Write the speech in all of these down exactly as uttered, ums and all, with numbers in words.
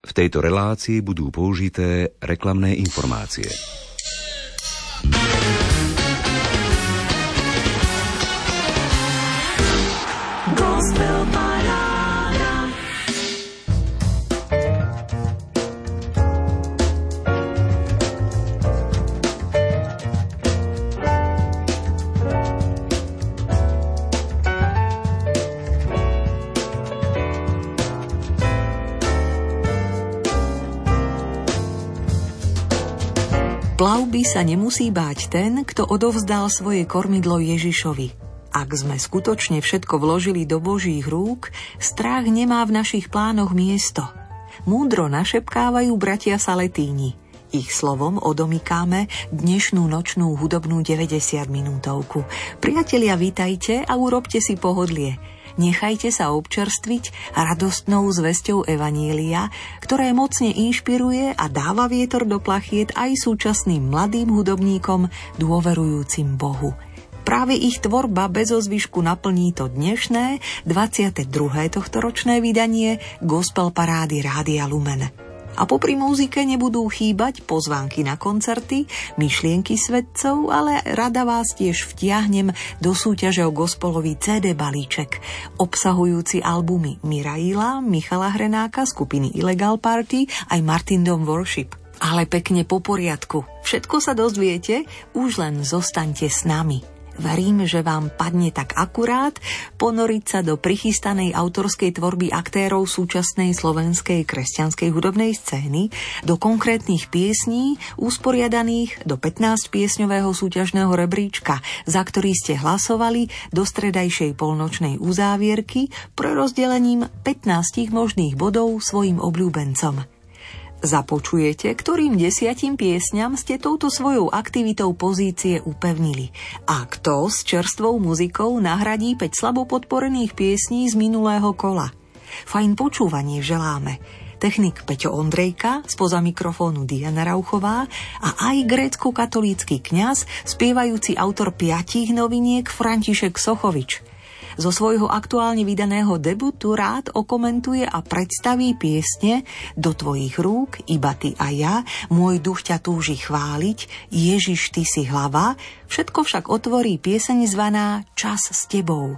V tejto relácii budú použité reklamné informácie. Plavby sa nemusí báť ten, kto odovzdal svoje kormidlo Ježišovi. Ak sme skutočne všetko vložili do Božích rúk, strach nemá v našich plánoch miesto. Múdro našepkávajú bratia Saletíni. Ich slovom odomykáme dnešnú nočnú hudobnú deväťdesiatminútovku. Priatelia, vítajte a urobte si pohodlie. Nechajte sa občerstviť radostnou zvesťou Evanielia, ktoré mocne inšpiruje a dáva vietor do plachiet aj súčasným mladým hudobníkom dôverujúcim Bohu. Práve ich tvorba bez ozvyšku naplní to dnešné, dvadsiate druhé tohtoročné vydanie Gospel parády Rádia Lumen. A popri muzike nebudú chýbať pozvánky na koncerty, myšlienky svedcov, ale rada vás tiež vtiahnem do súťaže o gospelový cé dé balíček, obsahujúci albumy Miraila, Michala Hrenáka, skupiny Illegal Party aj Martindom Worship. Ale pekne po poriadku. Všetko sa dozviete, už len zostaňte s nami. Verím, že vám padne tak akurát ponoriť sa do prichystanej autorskej tvorby aktérov súčasnej slovenskej kresťanskej hudobnej scény, do konkrétnych piesní, usporiadaných do pätnásťpiesňového súťažného rebríčka, za ktorý ste hlasovali do stredajšej polnočnej uzávierky pre rozdelením pätnásť možných bodov svojim obľúbencom. Započujete, ktorým desiatim piesňam ste touto svojou aktivitou pozície upevnili a kto s čerstvou muzikou nahradí päť slabo podporených piesní z minulého kola. Fajn počúvanie želáme. Technik Peťo Ondrejka, spoza mikrofónu Diana Rauchová a aj grécko-katolícky kňaz, spievajúci autor piatich noviniek František Sochovič. Zo svojho aktuálne vydaného debutu rád okomentuje a predstaví piesne Do tvojich rúk, Iba ty a ja, Môj duch ťa túži chváliť, Ježiš, ty si hlava. Všetko však otvorí pieseň zvaná Čas s tebou.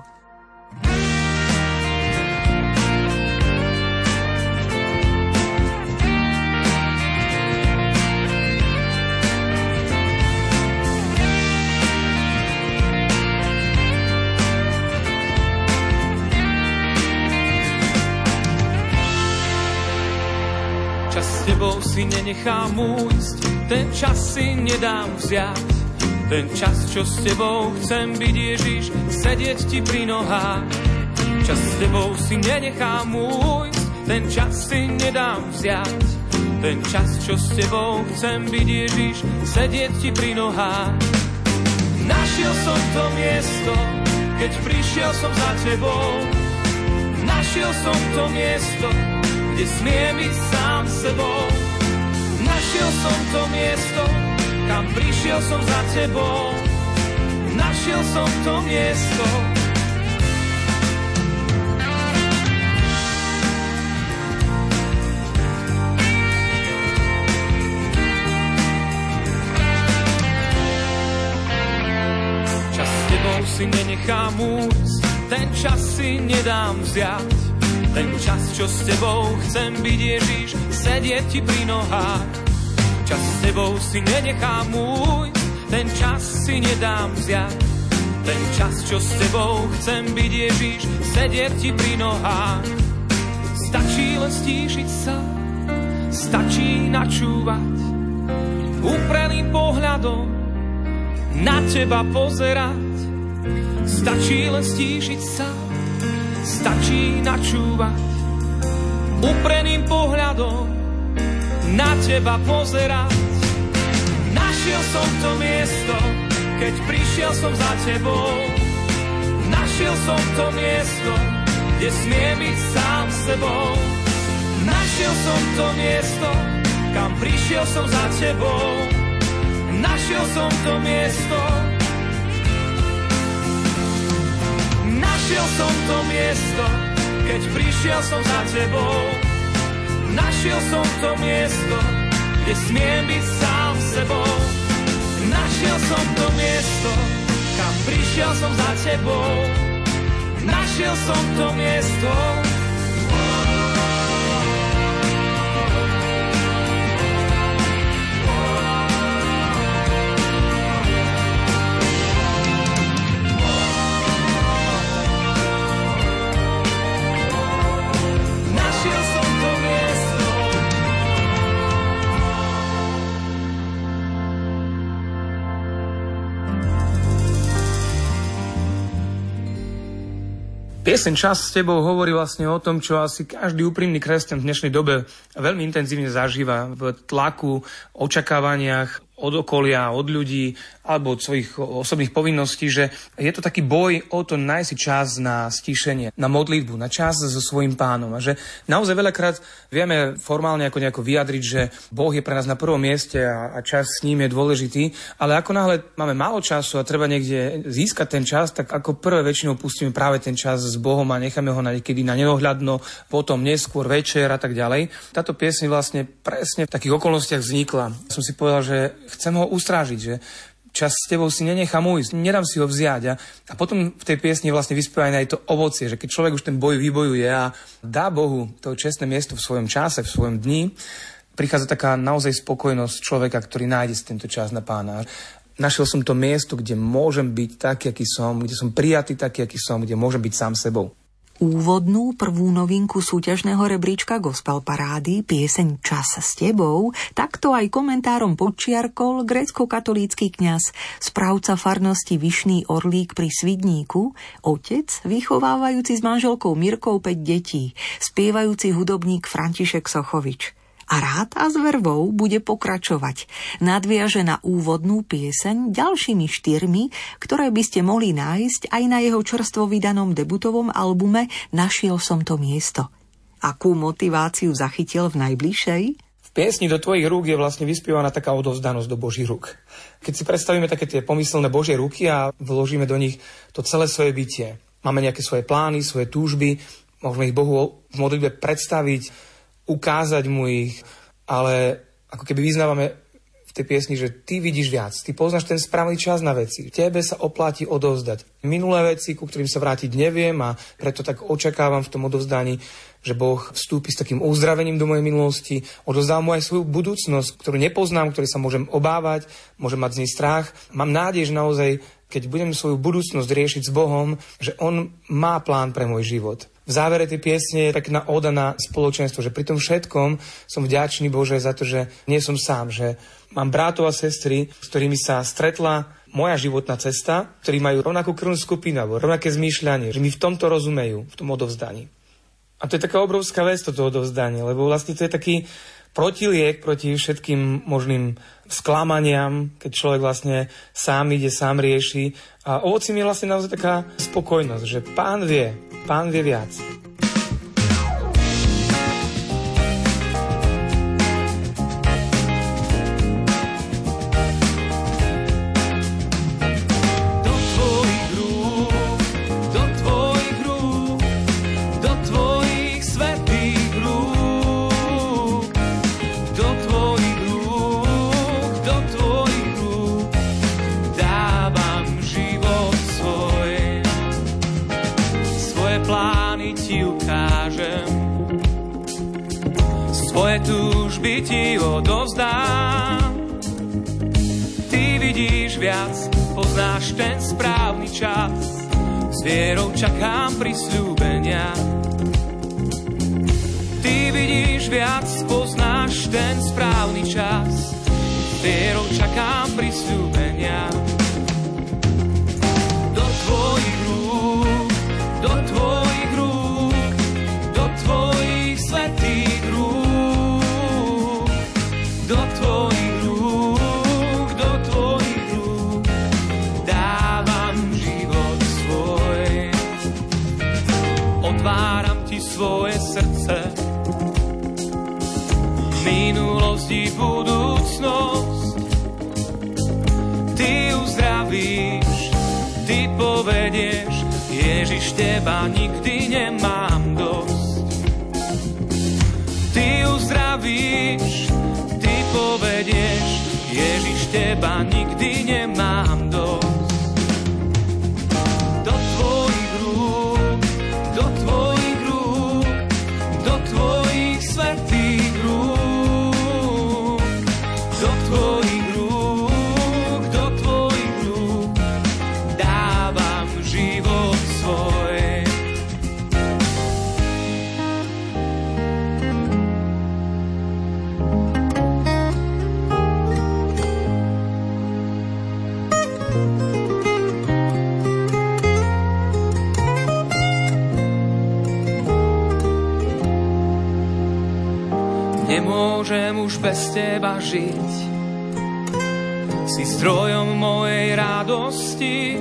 S tebou si nenechám újsť, ten čas si nedám vziať. Ten čas, čo s tebou chcem byť, Ježiš, sedieť ti pri nohách. Čas s tebou si nenechám újsť, ten čas si nedám vziať. Ten čas, čo s tebou chcem byť, Ježiš, sedieť ti pri nohách. Našiel som to miesto, keď prišiel som za tebou. Našiel som to miesto, kde smiem ísť sám sebou. Našiel som to miesto, kam prišiel som za tebou. Našiel som to miesto. Čas s tebou si nenechám újsť, ten čas si nedám vziať. Ten čas, čo s tebou chcem byť, Ježiš, sedieť ti pri nohách. Čas s tebou si nenechám újsť, ten čas si nedám vziať. Ten čas, čo s tebou chcem byť, Ježiš, sedieť ti pri nohách. Stačí len stíšiť sa, stačí načúvať, upreným pohľadom na teba pozerať. Stačí len stíšiť sa, stačí načúvať, upreným pohľadom na teba pozerať. Našiel som to miesto, keď prišiel som za tebou. Našiel som to miesto, kde smiem byť sám sebou. Našiel som to miesto, kam prišiel som za tebou. Našiel som to miesto. Našiel som to miesto, keď prišiel som za tebou. Našiel som to miesto, kde smiem byť sám sebou. Našiel som to miesto, kam prišiel som za tebou. Našiel som to miesto. Pieseň Čas s tebou hovorí vlastne o tom, čo asi každý úprimný kresťan v dnešnej dobe veľmi intenzívne zažíva v tlaku, očakávaniach od okolia, od ľudí alebo od svojich osobných povinností, že je to taký boj o to nájsť si čas na stíšenie, na modlitbu, na čas so svojím Pánom. A že naozaj veľakrát vieme formálne ako nejako vyjadriť, že Boh je pre nás na prvom mieste a, a čas s ním je dôležitý, ale ako náhle máme málo času a treba niekde získať ten čas, tak ako prvé väčšinou pustíme práve ten čas s Bohom a necháme ho niekedy na nedohľadno, potom neskôr večer a tak ďalej. Táto pieseň vlastne presne v takých okolnostiach vznikla. Som si povedal, že chcem ho ustrážiť, že čas s tebou si nenechám ujsť, nedám si ho vziať. A, a potom v tej piesni vlastne vyspieva aj to ovocie, že keď človek už ten boj vybojuje a dá Bohu to čestné miesto v svojom čase, v svojom dni, prichádza taká naozaj spokojnosť človeka, ktorý nájde si tento čas na Pána. Našiel som to miesto, kde môžem byť taký, aký som, kde som prijatý taký, aký som, kde môžem byť sám sebou. Úvodnú prvú novinku súťažného rebríčka Gospel Parády, pieseň Čas s tebou, takto aj komentárom podčiarkol grécko-katolícky kňaz, správca farnosti Vyšný Orlík pri Svidníku, otec, vychovávajúci s manželkou Mirkou päť detí, spievajúci hudobník František Sochovič. A rád a s vervou bude pokračovať. Nadviaže na úvodnú pieseň ďalšími štyrmi, ktoré by ste mohli nájsť aj na jeho čerstvo vydanom debutovom albume Našiel som to miesto. Akú motiváciu zachytil v najbližšej? V piesni Do tvojich rúk je vlastne vyspievaná taká odovzdanosť do Božích rúk. Keď si predstavíme také tie pomyselné Božie ruky a vložíme do nich to celé svoje bytie. Máme nejaké svoje plány, svoje túžby, môžeme ich Bohu v modlitbe predstaviť, ukázať mu ich, ale ako keby vyznávame v tej piesni, že ty vidíš viac, ty poznáš ten správny čas na veci, tebe sa oplatí odovzdať minulé veci, ku ktorým sa vrátiť neviem a preto tak očakávam v tom odovzdaní, že Boh vstúpi s takým uzdravením do mojej minulosti, odovzdá mu aj svoju budúcnosť, ktorú nepoznám, ktorej sa môžem obávať, môžem mať z nej strach. Mám nádej, že naozaj, keď budem svoju budúcnosť riešiť s Bohom, že On má plán pre môj život. V závere tej piesne je pekná óda na spoločenstvo, že pri tom všetkom som vďačný Bože za to, že nie som sám, že mám brátov a sestry, s ktorými sa stretla moja životná cesta, ktorí majú rovnakú krvnú skupinu alebo rovnaké zmýšľanie, že mi v tomto rozumejú, v tom odovzdaní. A to je taká obrovská vec, toto odovzdanie, lebo vlastne to je taký protiliek proti všetkým možným sklamaniam, keď človek vlastne sám ide, sám rieši. A ovocím je vlastne naozaj taká spokojnosť, že Pán vie, Pán vie viac. Svoje túžby ti odovzdám. Ty vidíš viac, poznáš ten správny čas. S vierou čakám prisľúbenia. Ty vidíš viac, poznáš ten správny čas. S vierou čakám prisľúbenia. Do tvojich rúk, do tvojich rúk, do tvojich svätých rúk. Do tvojich rúk, do tvojich rúk dávam život svoj. Otváram ti svoje srdce, minulosť i budúcnosť. Ty uzdravíš, ty povedieš, Ježiš, teba nikdy nemám dosť. Ty uzdravíš, obnovíš, ty povedieš, Ježiš, teba nikdy nemám dosť. Do tvojich rúk, do tvojich rúk, do tvojich svätých rúk, do tvojich rúk, do tvojich rúk dávam život svoj. Nemôžem už bez teba žiť, si zdrojom mojej radosti,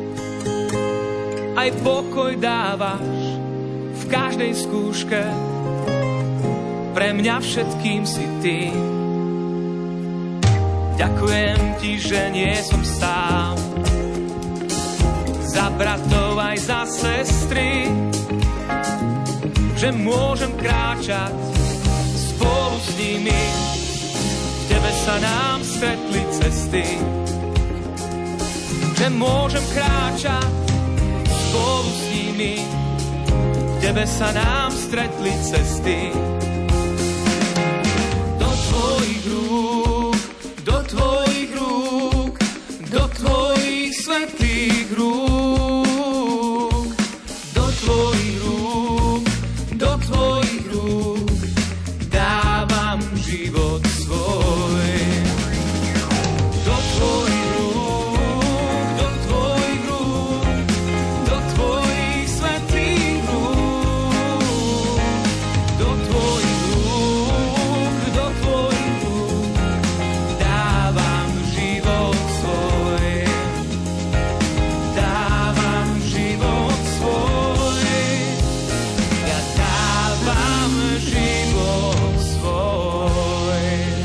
aj pokoj dávaš v každej skúške, pre mňa všetkým si ty. Ďakujem ti, že nie som sám, za bratov aj za sestry, že môžem kráčať spolu s nimi, v tebe sa nám stretli cesty, že môžem kráčať spolu s nimi, v tebe sa nám stretli cesty. Do tvojich rúk, do tvojich rúk, do tvojich svätých rúk, do tvojich rúk, do tvojich rúk dávam život svoj. Do tvojich rúk, do tvojich rúk, do tvojich svätých rúk, do tvojich rúk, do tvojich rúk dávam život svoj. Dávam život svoj. Ja dávam život svoj.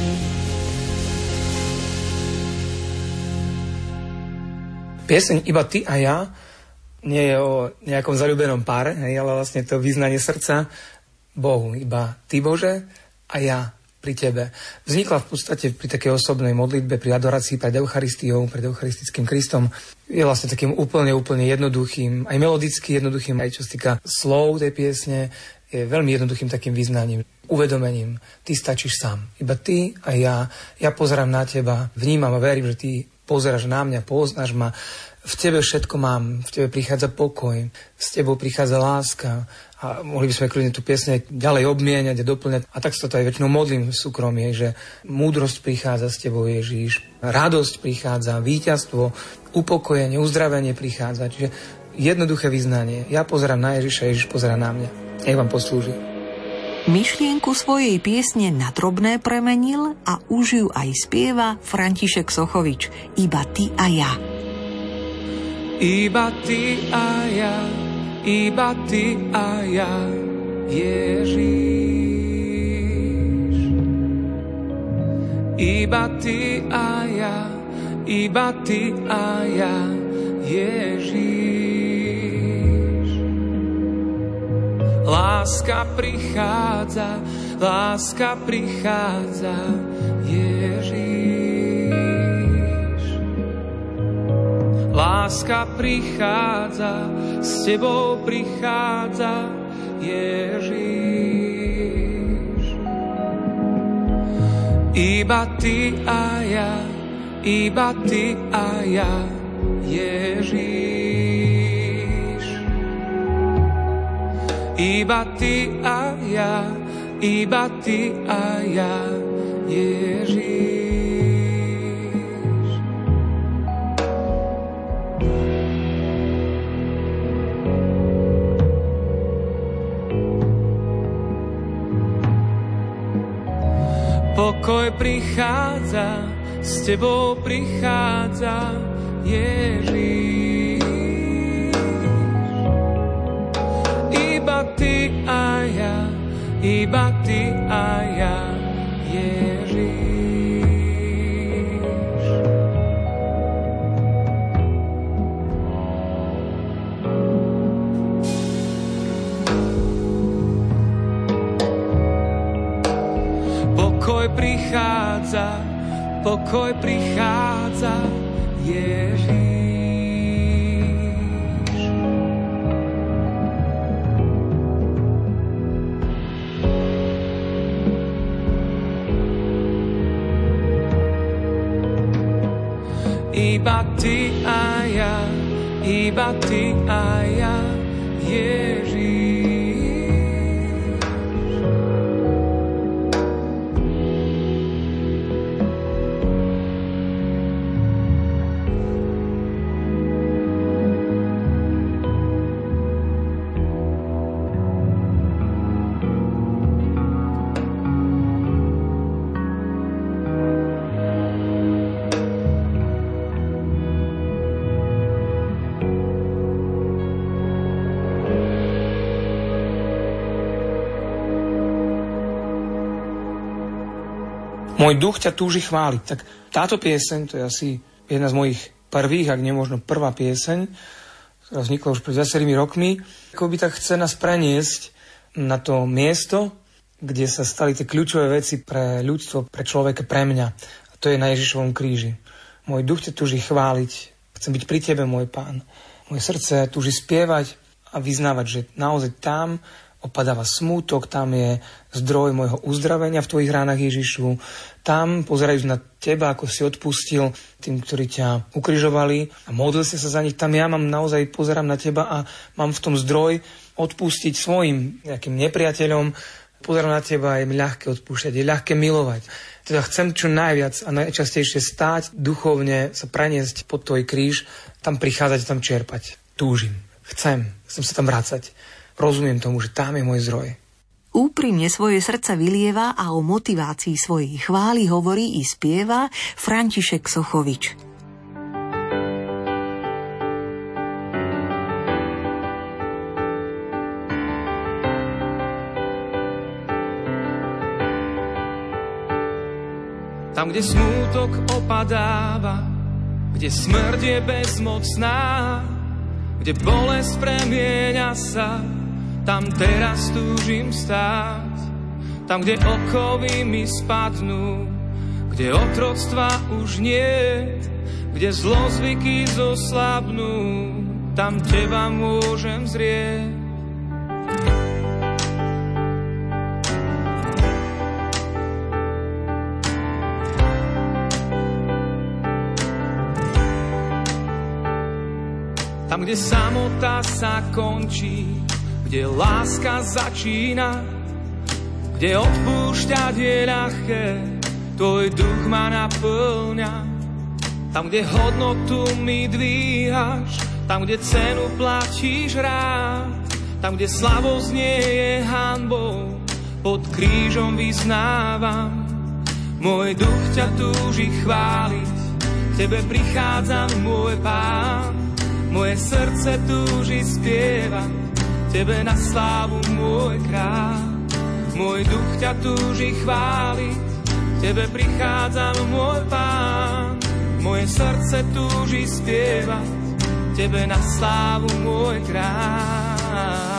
Pieseň Iba ty a ja nie je o nejakom zaľúbenom páre, hej, ale vlastne to vyznanie srdca Bohu. Iba ty, Bože, a ja pri tebe. Vznikla v podstate pri takej osobnej modlitbe, pri adorácii pred Eucharistiou, pred Eucharistickým Kristom. Je vlastne takým úplne, úplne jednoduchým, aj melodicky jednoduchým, aj čo sa týka slov tej piesne, je veľmi jednoduchým takým vyznaním, uvedomením. Ty stačíš sám. Iba ty a ja. Ja pozerám na teba, vnímam a verím, že ty pozeráš na mňa, poznáš ma. V tebe všetko mám, v tebe prichádza pokoj, s tebou prichádza láska. A mohli by sme kľudne tú piesne ďalej obmieniať a doplňať. A tak sa to aj väčšinou modlím v súkromie, že múdrosť prichádza s tebou, Ježíš. Radosť prichádza, víťazstvo, upokojenie, uzdravenie prichádza. Čiže jednoduché vyznanie. Ja pozerám na Ježiša, Ježiš pozerá na mňa. Nech vám poslúži. Myšlienku svojej piesne na drobné premenil a už ju aj spieva František Sochovič. Iba ty a ja. Iba ty a ja, iba ty a ja, Ježiš. Iba ty a ja, iba ty a ja, Ježiš. Láska prichádza, láska prichádza, Ježiš. Láska prichádza, s tebou prichádza, Ježiš. Iba ty a ja, iba ty a ja, Ježiš. Iba ty a ja, iba ty a ja, Ježiš. Pokoj prichádza, s tebou prichádza, Ježiš. Iba ty a ja, iba ty a ja, Ježiš. pokoj prichádza, pokoj prichádza, Ježiš. Iba ty a ja, iba ty a ja, Ježiš. Môj duch ťa túži chváliť. Tak táto pieseň, to je asi jedna z mojich prvých, ak nie možno prvá pieseň, ktorá vznikla už pred viacerými rokmi, ako by tak chce nás preniesť na to miesto, kde sa stali tie kľúčové veci pre ľudstvo, pre človeka, pre mňa. A to je na Ježišovom kríži. Môj duch ťa túži chváliť. Chcem byť pri tebe, môj Pán. Moje srdce túži spievať a vyznávať, že naozaj tam opadáva smútok, tam je zdroj môjho uzdravenia v tvojich ránach, Ježišu. Tam pozerajú na teba, ako si odpustil tým, ktorí ťa ukrižovali a modlil si sa za nich. Tam ja mám naozaj pozerám na teba a mám v tom zdroj odpustiť svojim nejakým nepriateľom. Pozerám na teba a je mi ľahké odpúšťať, je ľahké milovať. Teda chcem čo najviac a najčastejšie stáť, duchovne sa preniesť pod tvoj kríž, tam prichádzať, tam čerpať. Túžim, chcem, chcem sa tam vrácať. Rozumiem tomu, že tam je môj zdroj. Úprimne svoje srdce vylieva a o motivácii svojej chvály hovorí i spieva František Sochovič. Tam, kde smútok opadáva, kde smrť je bezmocná, kde bolesť premieňa sa, tam teraz túžim stáť. Tam, kde okovy mi spadnú, kde otroctva už nie, kde zlozvyky zoslabnú, tam teba môžem zrieť. Tam, kde samota sa končí, kde láska začína, kde odpúšťať je ľahké, tvoj duch ma naplňa. Tam, kde hodnotu mi dvíhaš, tam, kde cenu platíš rád, tam, kde slabosť nie je hanbou, pod krížom vyznávam. Môj duch ťa túži chváliť, k tebe prichádzam, môj Pán. Moje srdce túži spievať, tebe na slávu, môj kráľ. Môj duch ťa túži chváliť, tebe prichádzam, môj Pán. Moje srdce túži spievať, tebe na slávu, môj kráľ.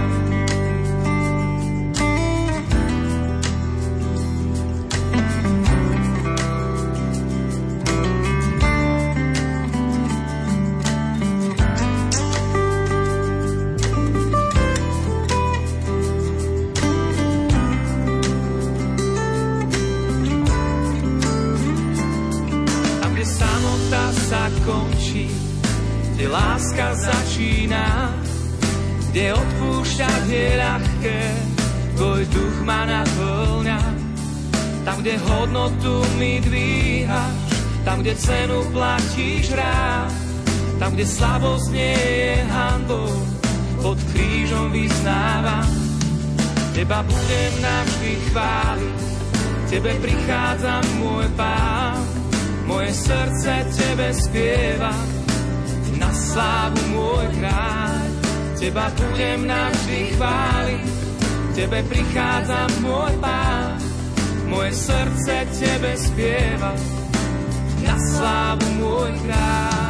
Končí, kde láska začína, kde odpúšťať je ľahké, tvoj duch ma naplňa. Tam, kde hodnotu mi dvíhaš, tam, kde cenu platíš rád, tam, kde slabosť nie je hanbou, pod krížom vyznávam. Teba budem navždy chváliť, tebe prichádzam, môj Pán. Moje srdce tebe spieva, na slávu, môj kráľ. Teba budem navždy chváliť, tebe prichádzam, môj Pán. Moje srdce tebe spieva, na slávu, môj kráľ.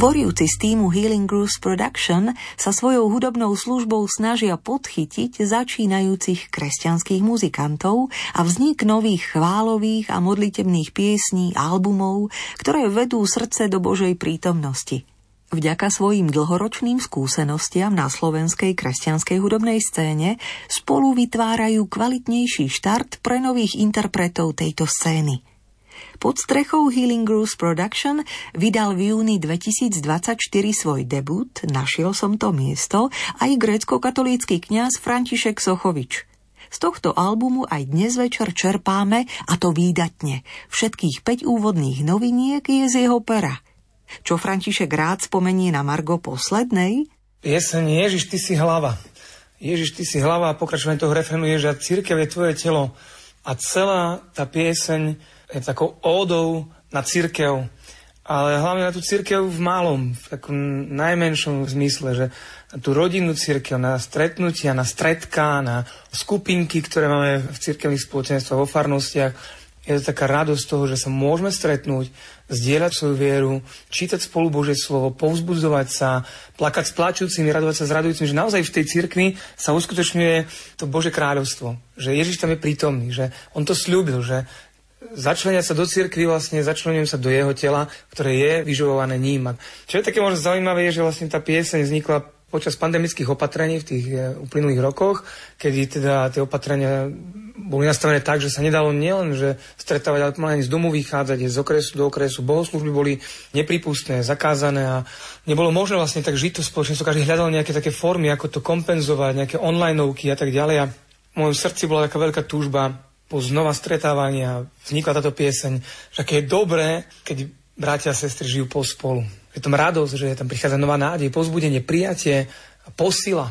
Tvorivci z týmu Healing Grooves Production sa svojou hudobnou službou snažia podchytiť začínajúcich kresťanských muzikantov a vznik nových chválových a modlitebných piesní, albumov, ktoré vedú srdce do Božej prítomnosti. Vďaka svojim dlhoročným skúsenostiam na slovenskej kresťanskej hudobnej scéne spolu vytvárajú kvalitnejší štart pre nových interpretov tejto scény. Pod strechou Healing Grooves Production vydal v júni dvetisícdvadsaťštyri svoj debut Našiel som to miesto aj grécko-katolícky kňaz František Sochovič. Z tohto albumu aj dnes večer čerpáme, a to výdatne, všetkých päť úvodných noviniek je z jeho pera. Čo František rád spomenie na margo poslednej? Pieseň Ježiš, ty si hlava. Ježiš, ty si hlava a pokračovanie toho refrénu je, že cirkev je tvoje telo. A celá tá pieseň je takou ódou na cirkev, ale hlavne na tú cirkev v malom, v takom najmenšom zmysle, že na tú rodinnú cirkev, na stretnutia, na stredká, na skupinky, ktoré máme v cirkevných spoločenstvách, vo farnostiach. Je to taká radosť toho, že sa môžeme stretnúť, zdieľať svoju vieru, čítať spolu Božie slovo, povzbudzovať sa, plakať s plačúcimi, radovať sa s radujúcimi, že naozaj v tej cirkvi sa uskutočňuje to Božie kráľovstvo, že Ježiš tam je prítomný, že on to sľúbil, že začlenia sa do cirkvi, vlastne začlenujem sa do jeho tela, ktoré je vyživované ním. A čo je také možno zaujímavé, je, že vlastne tá pieseň vznikla počas pandemických opatrení v tých uplynulých rokoch, kedy teda tie opatrenia boli nastavené tak, že sa nedalo nielen že stretávať, ale pomaly ani z domu vychádzať, z okresu do okresu. Bohoslúžby boli nepripustné, zakázané a nebolo možné vlastne tak žiť to spoločenstvo. Každý hľadal nejaké také formy, ako to kompenzovať, nejaké onlineovky a tak ďalej. A v mojom srdci bola taká veľká túžba po znova stretávania. Vznikla táto pieseň, že aké je dobré, keď bratia a sestry žijú pospolu. Je tam radosť, že tam prichádza nová nádej, povzbudenie, prijatie a posila.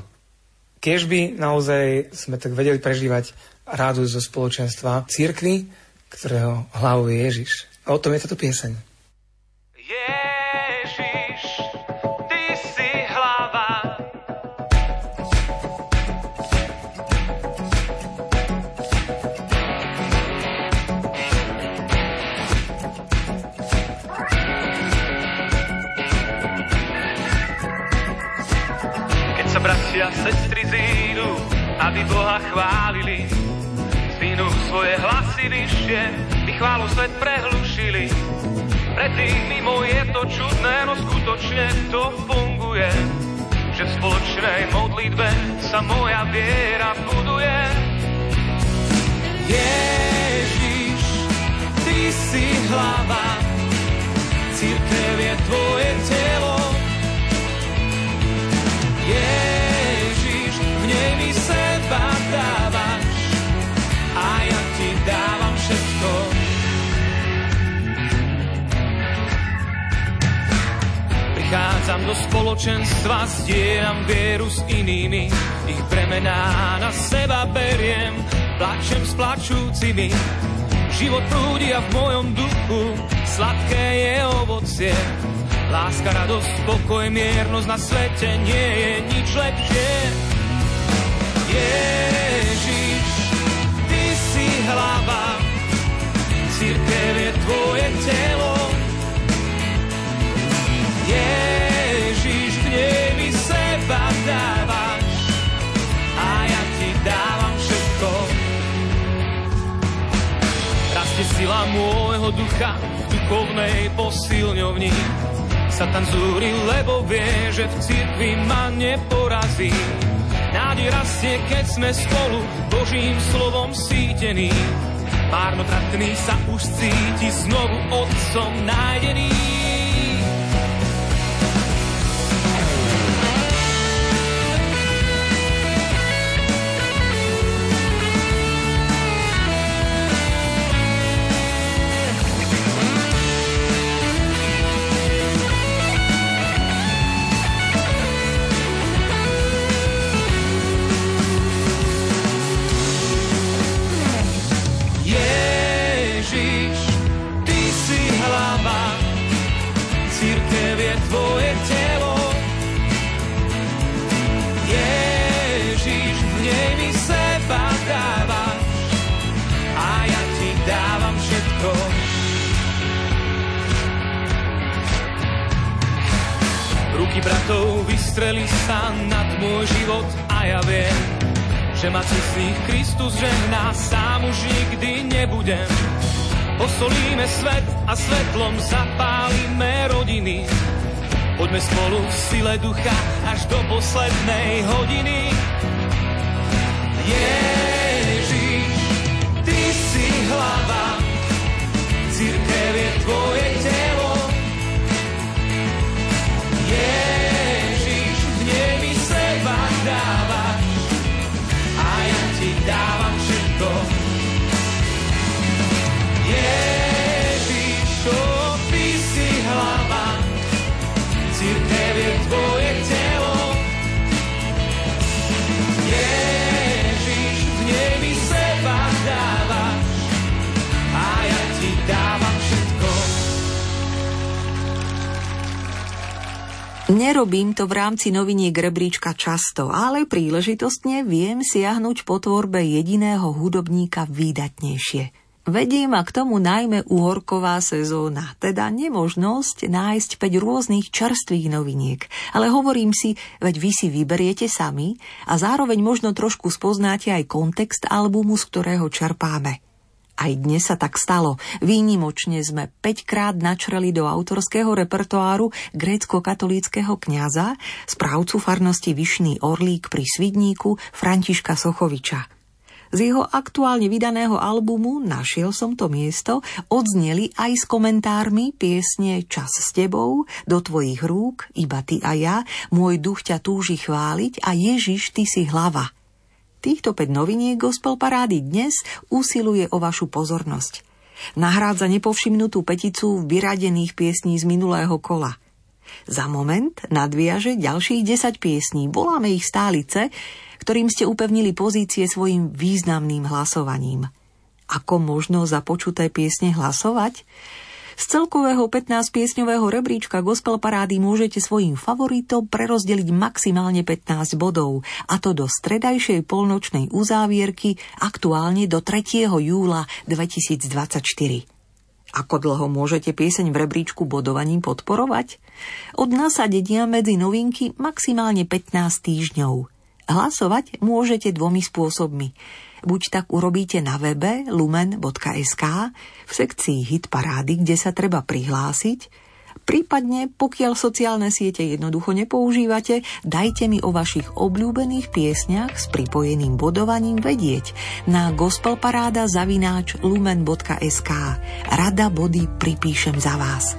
Kežby naozaj sme tak vedeli prežívať radosť zo spoločenstva cirkvi, ktorého hlavou je Ježiš. A o tom je táto pieseň. Ježiš, ty si hlava. Keď sa bratia a sestry zídu, aby Boha chválili, zdvihnú svoje hlasy vyššie, by chválu svet prehlušili. Pre tých mimo je to čudné, no skutočne to funguje, že v spoločnej modlitbe sa moja viera buduje. Ježiš, ty si hlava, cirkev je tvoje telo. Ježiš, v nej mi seba dávaš a ja ti dávam všetko. Prichádzam do spoločenstva, zdieľam vieru s inými, ich bremená na seba beriem, plačem s plačúcimi. Život prúdi a v mojom duchu sladké je ovocie. Láska, radosť, pokoj, miernosť, na svete nie je nič lepšie. Ježiš, ty si hlava, cirkev je tvoje telo. Ježiš, v nej mi seba dávaš a ja ti dávam všetko. Rastie sila môjho ducha v duchovnej posilňovni. Satan zúri, lebo vie, že v cirkvi ma neporazí. Nádej rastie, keď sme spolu Božím slovom sítení. Márnotratný sa už cíti znovu Otcom nájdený. Stovky bratov vystreli sa nad môj život a ja viem, že ma cez nich Kristus žehná, sám už nikdy nebudem. Posolíme svet a svetlom zapálime rodiny. Poďme spolu v sile ducha až do poslednej hodiny. Ježiš, ty si hlava, cirkev je tvoje telo. Ježiš, v nebi seba dávaš a ja ti dávam všetko. Ježiš, oh, ty si hlava, cirkev je tvoje telo. Ježiš, v nebi seba dávaš a ja ti dávam všetko. Nerobím to v rámci noviniek rebríčka často, ale príležitostne viem siahnuť po tvorbe jediného hudobníka výdatnejšie. Vedie ma k tomu najmä uhorková sezóna, teda nemožnosť nájsť päť rôznych čerstvých noviniek. Ale hovorím si, veď vy si vyberiete sami a zároveň možno trošku spoznáte aj kontext albumu, z ktorého čerpáme. Aj dnes sa tak stalo. Výnimočne sme päťkrát načreli do autorského repertoáru grécko-katolíckeho kňaza, správcu farnosti Vyšný Orlík pri Svidníku Františka Sochoviča. Z jeho aktuálne vydaného albumu Našiel som to miesto odzneli aj s komentármi piesne Čas s tebou, Do tvojich rúk, Iba ty a ja, Môj duch ťa túži chváliť a Ježiš, ty si hlava. Týchto päť noviniek Gospel Parády dnes usiluje o vašu pozornosť. Nahrádza nepovšimnutú peticu vyradených piesní z minulého kola. Za moment nadviaže ďalších desať piesní, voláme ich stálice, ktorým ste upevnili pozície svojim významným hlasovaním. Ako možno za počuté piesne hlasovať? Z celkového pätnásťpiesňového rebríčka Gospel Parády môžete svojim favoritom prerozdeliť maximálne pätnásť bodov, a to do stredajšej polnočnej uzávierky, aktuálne do tretieho júla dvetisícdvadsaťštyri. Ako dlho môžete pieseň v rebríčku bodovaním podporovať? Od nasadenia medzi novinky maximálne pätnásť týždňov. Hlasovať môžete dvomi spôsobmi. Buď tak urobíte na webe lumen bodka es ká v sekcii Hit parády, kde sa treba prihlásiť. Prípadne, pokiaľ sociálne siete jednoducho nepoužívate, dajte mi o vašich obľúbených piesňach s pripojeným bodovaním vedieť na gospelparáda zavináč lumen bodka es ká. Rada body pripíšem za vás.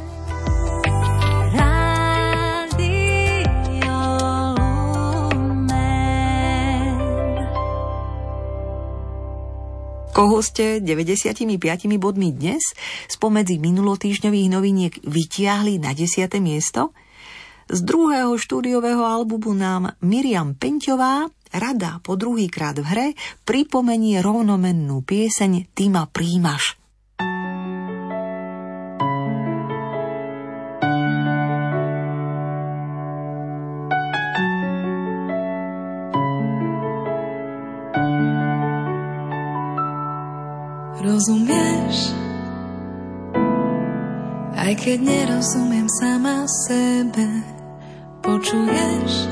Koho ste deväťdesiatpäť bodmi dnes spomedzi minulotýždňových noviniek vytiahli na desiate miesto? Z druhého štúdiového albumu nám Miriam Penťová, rada po druhýkrát v hre, pripomenie rovnomennú pieseň Ty ma príjmaš. Rozumieš, aj keď nerozumiem sama sebe, počuješ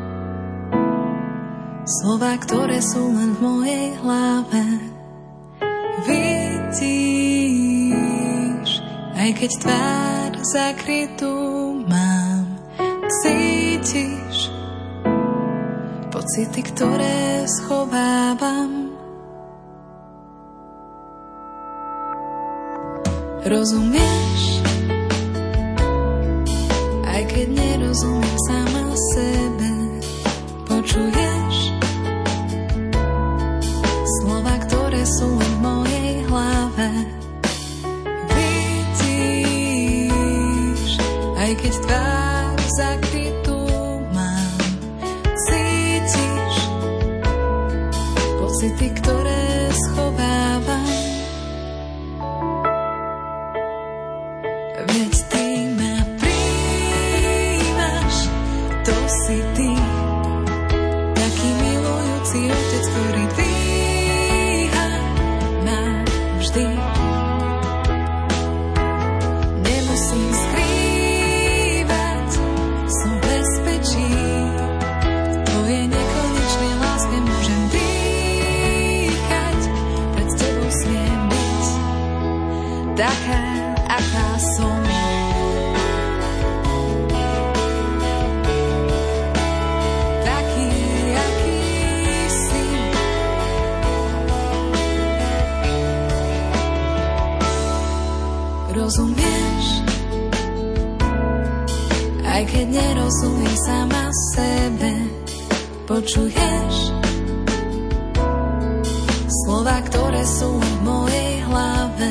slová, ktoré sú len v mojej hlave. Vidíš, aj keď tvár zakrytú mám, cítiš pocity, ktoré schovávam. Rozumieš, aj keď nerozumiem sama sebe, počuješ slova, ktoré sú len v mojej hlave. Vidíš, aj keď tvár zakrytú mám, cítiš pocity, ktoré schovávam. Veď ty ma prijímaš, to si ty, taký milujúci otec, ktorý dvíha navždy. Nemusím skrývať, som bez taká, aká som. Taký, aký si. Rozumieš, aj keď nerozumiem sama sebe, počuješ slova, ktoré sú v mojej hlave.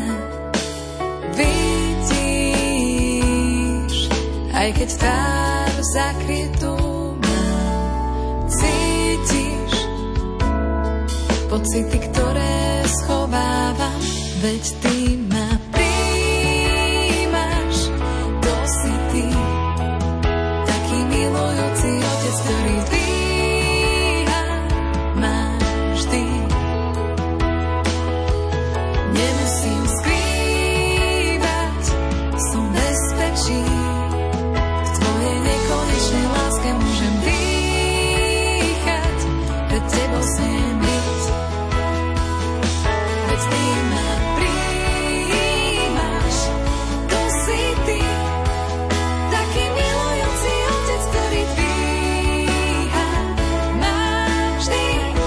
Vidíš, aj keď tvár zakrytú mám, cítiš pocity, ktoré schovávam, veď ty ma prijímaš, to si ty, taký milujúci otec, ktorý dvíha ma vždy. Nemusím skrývať, som v bezpečí, v tvojej nekonečnej láske môžem dýchať, pred tebou smiem byť, veď ty ma prijímaš, to si ty, taký milujúci otec, ktorý dvíha ma vždy.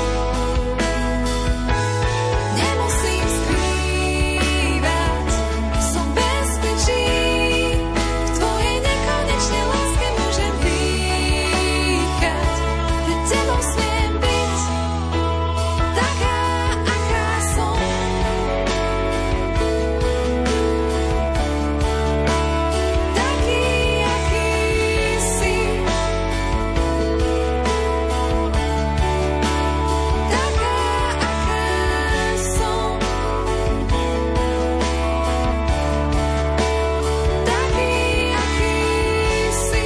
Nemusím skrývať, som v bezpečí, v tvojej nekonečnej láske môžem dýchať, pred tebou smiem byť, taká, aká som. Taký, aký si. Taká, aká som. Taký, aký si.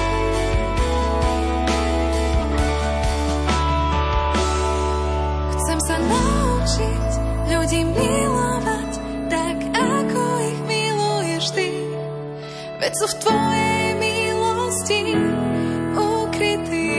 Chcem sa naučiť ľudí milovať tak, ako ich miluješ ty. Veď sú v tvojej milosti ukrytí.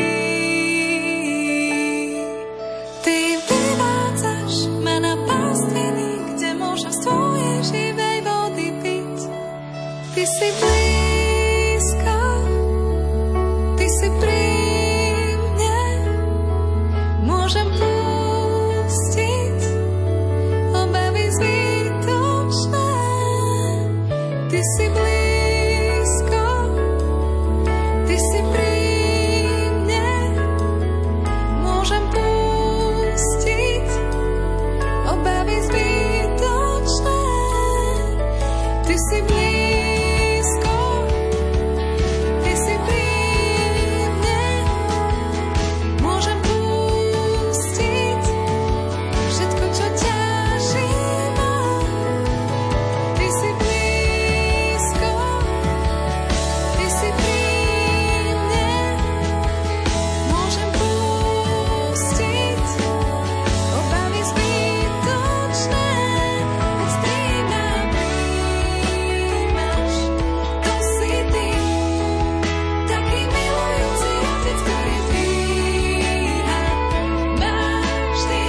Ty vyvádzaš ma na pastviny, kde môžem z tvojej živej vody piť. Ty si blízko, ty si pri mne, môžem pustiť obavy zbytočné. Ty si blízko, ty si pri mne, môžem pustiť obavy zbytočné. Ty si blízko, ty si pri mne, môžem pustiť všetko, čo ťaží ma. Ty si blízko, ty si pri mne, môžem pustiť obavy zbytočné, veď ty ma prijímaš, to si ty, taký milujúci otec, ktorý dvíha ma vždy.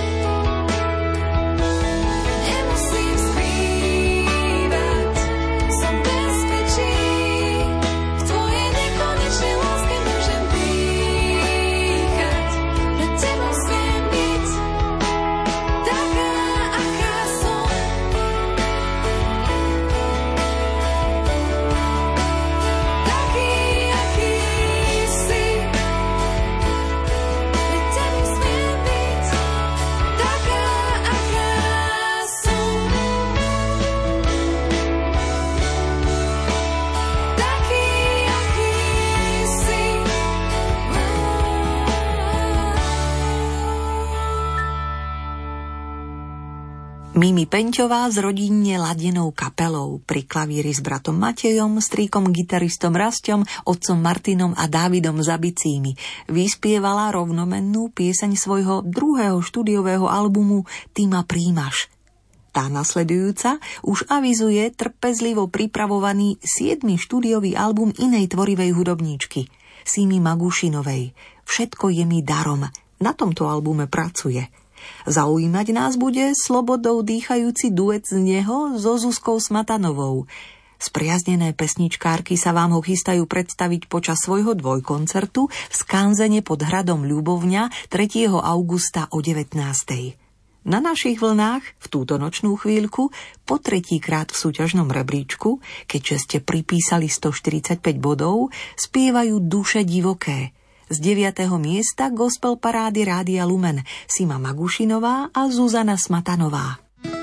Nemusím skrývať, som v bezpečí, v tvojej nekonečnej láske môžem dýchať, pred tebou smiem byť, taká, aká som. Taký, aký si. Pred tebou smiem byť, taká, aká som. Taký, aký si. Mimi Penťová s rodinne ladenou kapelou pri klavíri s bratom Matejom, strýkom gitaristom Rasťom, otcom Martinom a Dávidom Zabicími vyspievala rovnomennú pieseň svojho druhého štúdiového albumu Ty ma príjmaš. Tá nasledujúca už avizuje trpezlivo pripravovaný siedmy štúdiový album inej tvorivej hudobníčky, Simi Magušinovej. Všetko je mi darom. Na tomto albume pracuje. Zaujímať nás bude slobodou dýchajúci duet z neho so Zuzkou Smatanovou. Spriaznené pesničkárky sa vám ho chystajú predstaviť počas svojho dvojkoncertu v Skanzene pod hradom Ľubovňa tretieho augusta o devätnástej. Na našich vlnách v túto nočnú chvíľku po tretíkrát v súťažnom rebríčku, keďže ste pripísali stoštyridsaťpäť bodov, spievajú Duše divoké. Z deviateho miesta gospel parády Rádia Lumen Sima Magušinová a Zuzana Smatanová.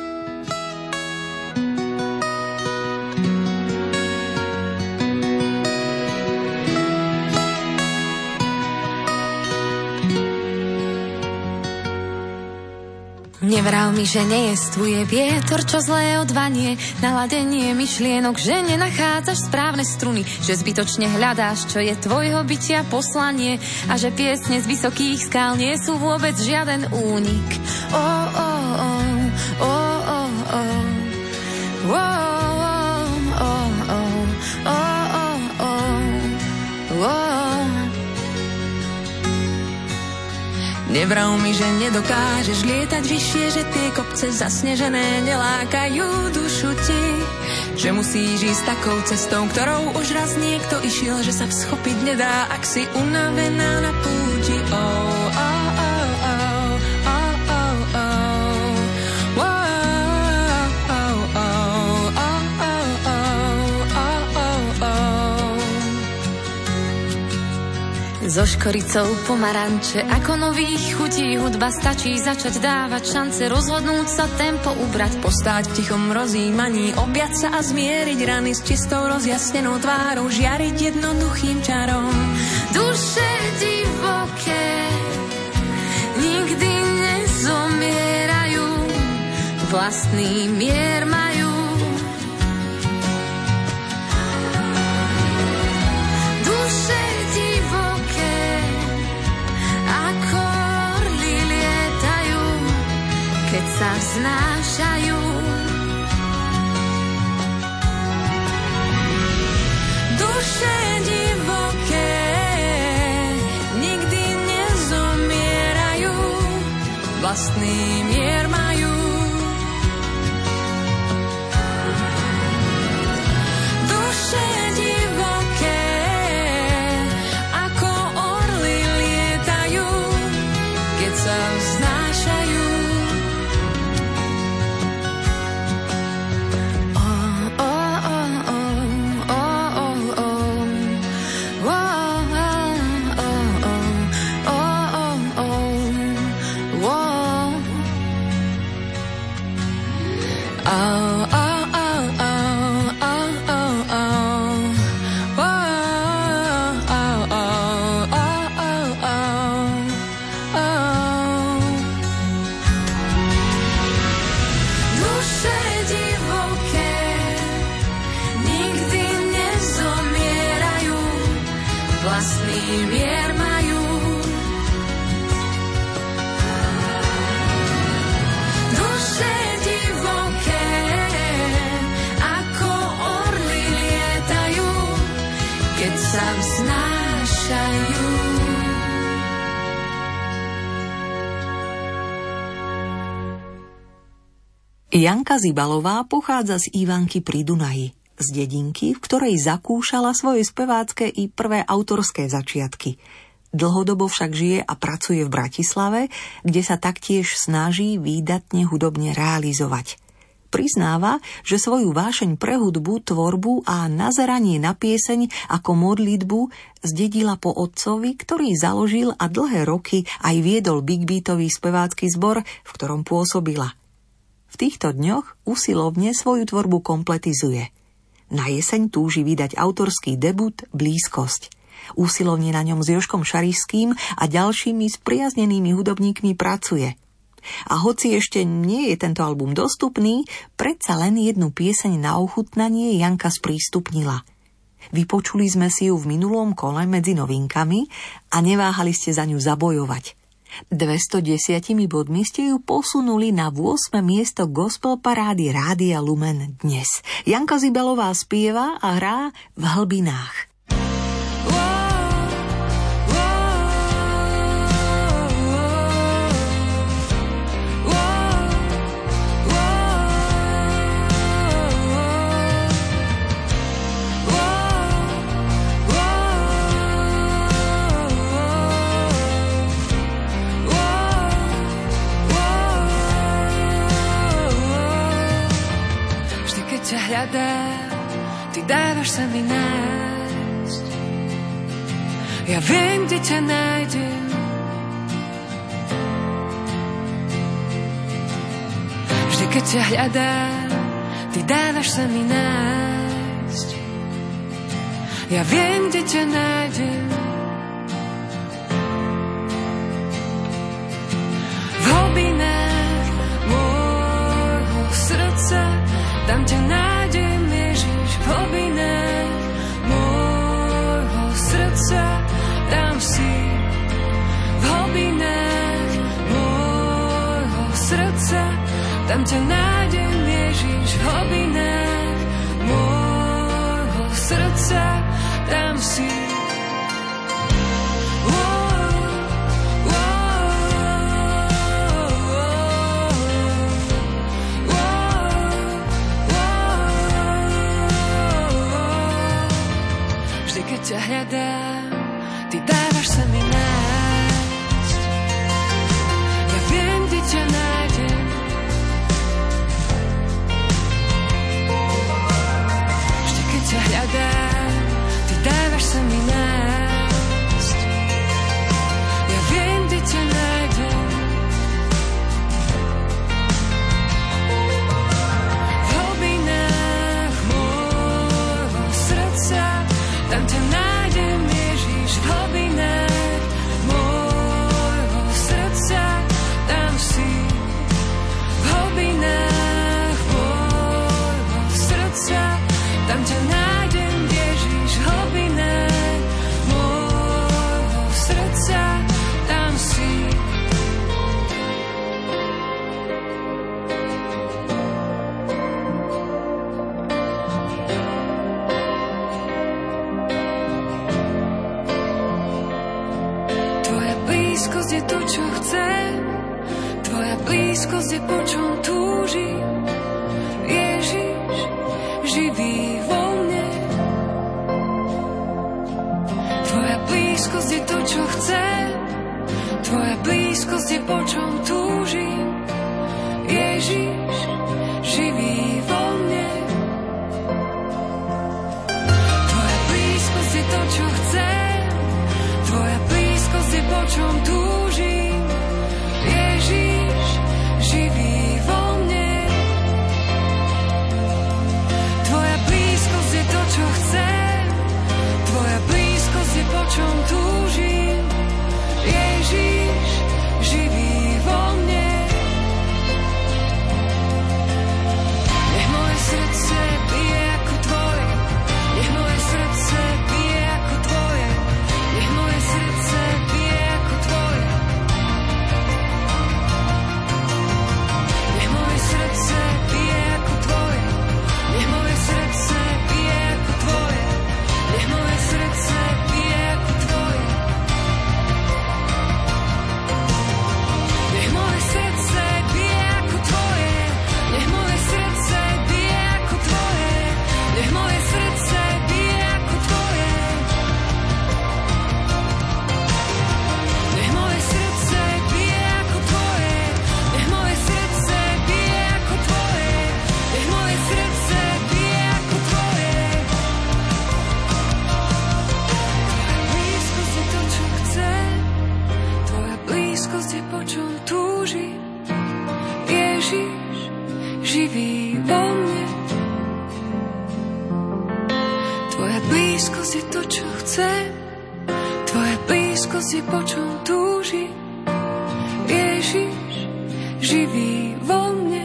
Nevral mi, že nejestvuje vietor, čo zlé odvanie, naladenie myšlienok, že nenachádzaš správne struny, že zbytočne hľadáš, čo je tvojho bytia poslanie a že piesne z vysokých skál nie sú vôbec žiaden únik. Oh, oh, oh, oh, oh, oh. Oh, oh, oh, oh, oh, oh, oh. Nevral mi, že nedokážeš lietať vyššie, že tie kopce zasnežené nelákajú dušu ti, že musíš ísť takou cestou, ktorou už raz niekto išiel, že sa schopiť nedá, ak si unavená na púti. Oh, oh, oh, oh, oh, oh, oh. Wow, oh, oh, oh, oh, oh, oh, oh. So škoricou pomaranče, ako nových chutí hudba, stačí začať dávať šance, rozhodnúť sa, tempo ubrať, postáť v tichom rozjímaní, objať sa a zmieriť rany s čistou rozjasnenou tvárou, žiariť jednoduchým čarom. Duše divoké nikdy nezomierajú, vlastný mier majú. Duše keď sa vznášajú. Duše divoké nikdy nezomierajú, vlastný mier majú. Duše divoké ako orly lietajú, keď sa vznášajú. Janka Zibalová pochádza z Ivanky pri Dunaji, z dedinky, v ktorej zakúšala svoje spevácké i prvé autorské začiatky. Dlhodobo však žije a pracuje v Bratislave, kde sa taktiež snaží výdatne hudobne realizovať. Priznáva, že svoju vášeň pre hudbu, tvorbu a nazeranie na pieseň ako modlitbu zdedila po otcovi, ktorý založil a dlhé roky aj viedol big beatový spevácky zbor, v ktorom pôsobila. V týchto dňoch usilovne svoju tvorbu kompletizuje. Na jeseň túži vydať autorský debut Blízkosť. Úsilovne na ňom s Jožkom Šarišským a ďalšími spriaznenými hudobníkmi pracuje. A hoci ešte nie je tento album dostupný, predsa len jednu pieseň na ochutnanie Janka sprístupnila. Vypočuli sme si ju v minulom kole medzi novinkami a neváhali ste za ňu zabojovať. dvestodesať bodmi ste ju posunuli na ôsme miesto gospel parády Rádia Lumen dnes. Janka Zibalová spieva a hrá V hlbinách. Oh, ťa hľadám, ty dávaš sa mi nájsť. Ja viem, kde ťa nájdem. Vždy, keď ťa hľadám, ty dávaš sa mi nájsť. Ja viem, kde ťa nájdem. V hlbinách môjho srdca, tam ťa nájdem, Ježiš. V hlbinách môjho srdca, tam si. V hlbinách môjho srdca, tam ťa nájdem, Ježiš. V hlbinách môjho srdca, tam si. Vždy, keď ťa hľadám, ty dávaš sa mi nájsť. Ja viem, kde ťa nájdem. Vždy, keď ťa hľadám, ty dávaš sa mi nájsť. Ja viem, kde ťa nájdem. V hlbinách môjho srdca, tam ťa nájdem, Ježiš. V hlbinách môjho srdca, tam si. V hlbinách môjho srdca, tam ťa nájdem, Ježiš. V hlbinách môjho srdca, tam si. Tvoja blízkosť je to, čo chcem. Tvoja blízkosť je, po čom túžim. Ježiš, živý vo mne. Tvoja blízkosť je to, čo chcem. Tvoja blízkosť je, po čom túžim. Ježiš, živý vo mne. Tvoja blízkosť je to, čo chcem. Tvoja blízkosť je, po čom túžim. Ježiš, živý vo mne. Tvoja blízkosť je to, čo chcem. Tvoja blízkosť je, po čom túžim. Ježiš, živý vo mne. Nech moje srdce bije ako tvoje. Nech moje srdce bije ako tvoje. Nech moje srdce bije ako tvoje. Nech moje srdce bije ako tvoje. Nech moje srdce bije ako tvoje. Nech moje srdce bije ako tvoje. Nech moje srdce bije ako tvoje. Nech moje srdce bije ako tvoje. Nech moje srdce bije ako tvoje. Nech moje srdce bije ako tvoje. Nech moje srdce bije ako tvoje. Nech moje srdce bije ako tvoje. Blízkosť je to, čo chcem. Tvoja blízkosť je, po čom túžim. Ježiš, živý vo mne. Tvoja blízkosť je to, čo chcem. Tvoja blízkosť je, po čom túžim. Ježiš, živý vo mne.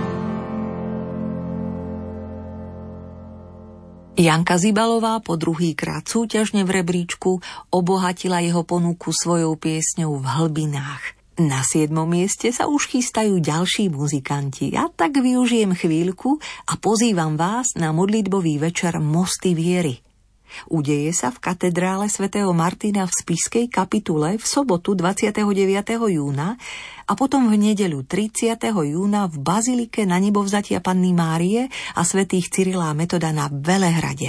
Janka Zibalová po druhýkrát súťažne v rebríčku obohatila jeho ponuku svojou piesňou V hlbinách. Na siedmom mieste sa už chystajú ďalší muzikanti. Ja tak využijem chvíľku a pozývam vás na modlitbový večer Mosty viery. Udeje sa v katedrále svätého Martina v Spišskej kapitule v sobotu dvadsiateho deviateho júna a potom v nedeľu tridsiateho júna v bazilike Na nebovzatia Panny Márie a svätých Cyrila a Metoda na Velehrade.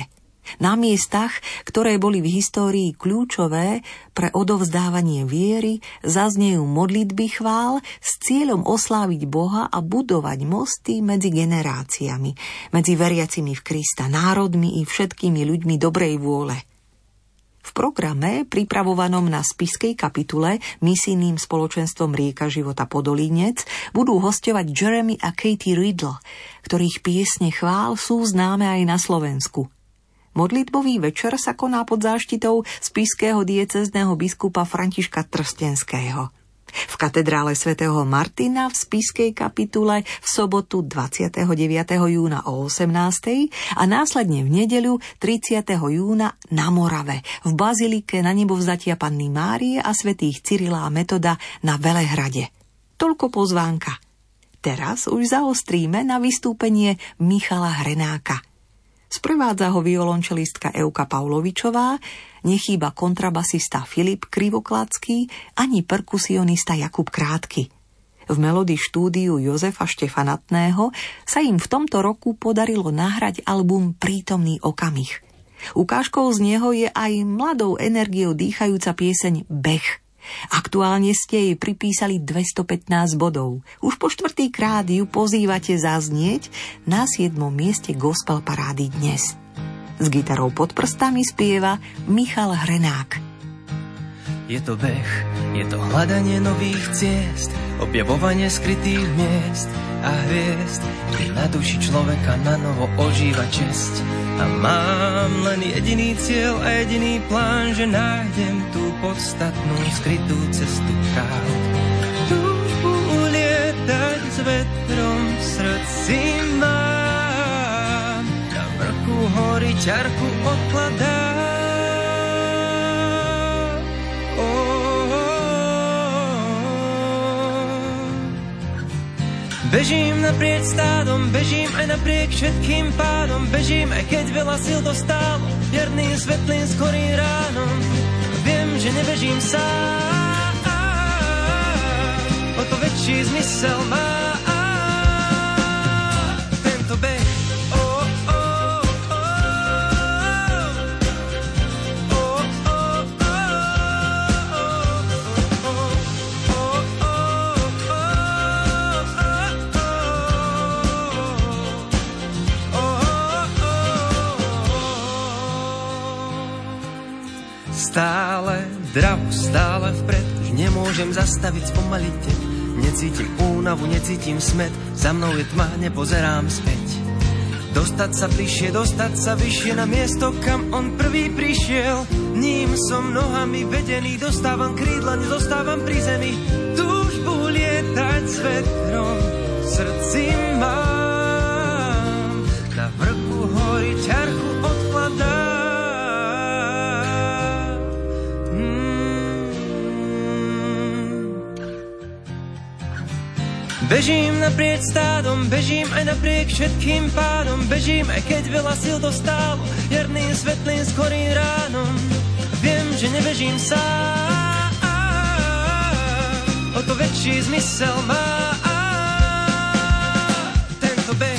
Na miestach, ktoré boli v histórii kľúčové pre odovzdávanie viery, zaznejú modlitby chvál s cieľom osláviť Boha a budovať mosty medzi generáciami, medzi veriacimi v Krista, národmi i všetkými ľuďmi dobrej vôle. V programe, pripravovanom na spišskej kapitule misijným spoločenstvom Rieka života Podolínec, budú hosťovať Jeremy a Katie Riddle, ktorých piesne chvál sú známe aj na Slovensku. Modlitbový večer sa koná pod záštitou spišského diecézneho biskupa Františka Trstenského. V katedrále svätého Martina v spišskej kapitule v sobotu dvadsiateho deviateho júna o osemnástej a následne v nedeľu tridsiateho júna na Morave v bazilike Na nebovzatia Panny Márie a svätých Cyrila a Metoda na Velehrade. Toľko pozvánka. Teraz už zaostríme na vystúpenie Michala Hrenáka. Sprevádza ho violončelistka Euka Pavlovičová, nechýba kontrabasista Filip Krivokladský ani perkusionista Jakub Krátky. V Melody štúdiu Jozefa Štefanatného sa im v tomto roku podarilo nahrať album Prítomný okamih. Ukážkou z neho je aj mladou energiou dýchajúca pieseň Beh. Aktuálne ste jej pripísali dvestopätnásť bodov. Už po štvrtýkrát ju pozývate zaznieť na siedmom mieste gospel parády dnes. S gitarou pod prstami spieva Michal Hrenák. Je to beh, je to hľadanie nových ciest, objavovanie skrytých miest a hviezd, kde na duši človeka na novo ožíva česť. A mám len jediný cieľ a jediný plán, že nájdem tú podstatnú skrytú cestu kráľ. Túžbu ulietať s vetrom v srdci mám, na vrchu hory ťarku odkladám. Bežím naprieč stádom, bežím aj napriek všetkým pádom, bežím aj keď veľa síl dostálo, jerným svetlým skorým ránom. Viem, že nebežím sám, o to väčší zmysel má tento beh. Stále, drahu, stále vpred, už nemôžem zastaviť, spomaliť tep. Necítim únavu, necítim smet, za mnou je tma, nepozerám späť. Dostať sa bližšie, dostať sa vyššie na miesto, kam on prvý prišiel. Ním som nohami vedený, dostávam krídla, nezostávam pri zemi. Túžbu lietať s vetrom v srdci mám, na vrchu hory ťarchu odkladám. Bežím naprieč stádom, bežím aj napriek všetkým pádom, bežím aj keď veľa síl dostálo, jerným svetlým skorým ránom. Viem, že nebežím sám, o to väčší zmysel má tento beh.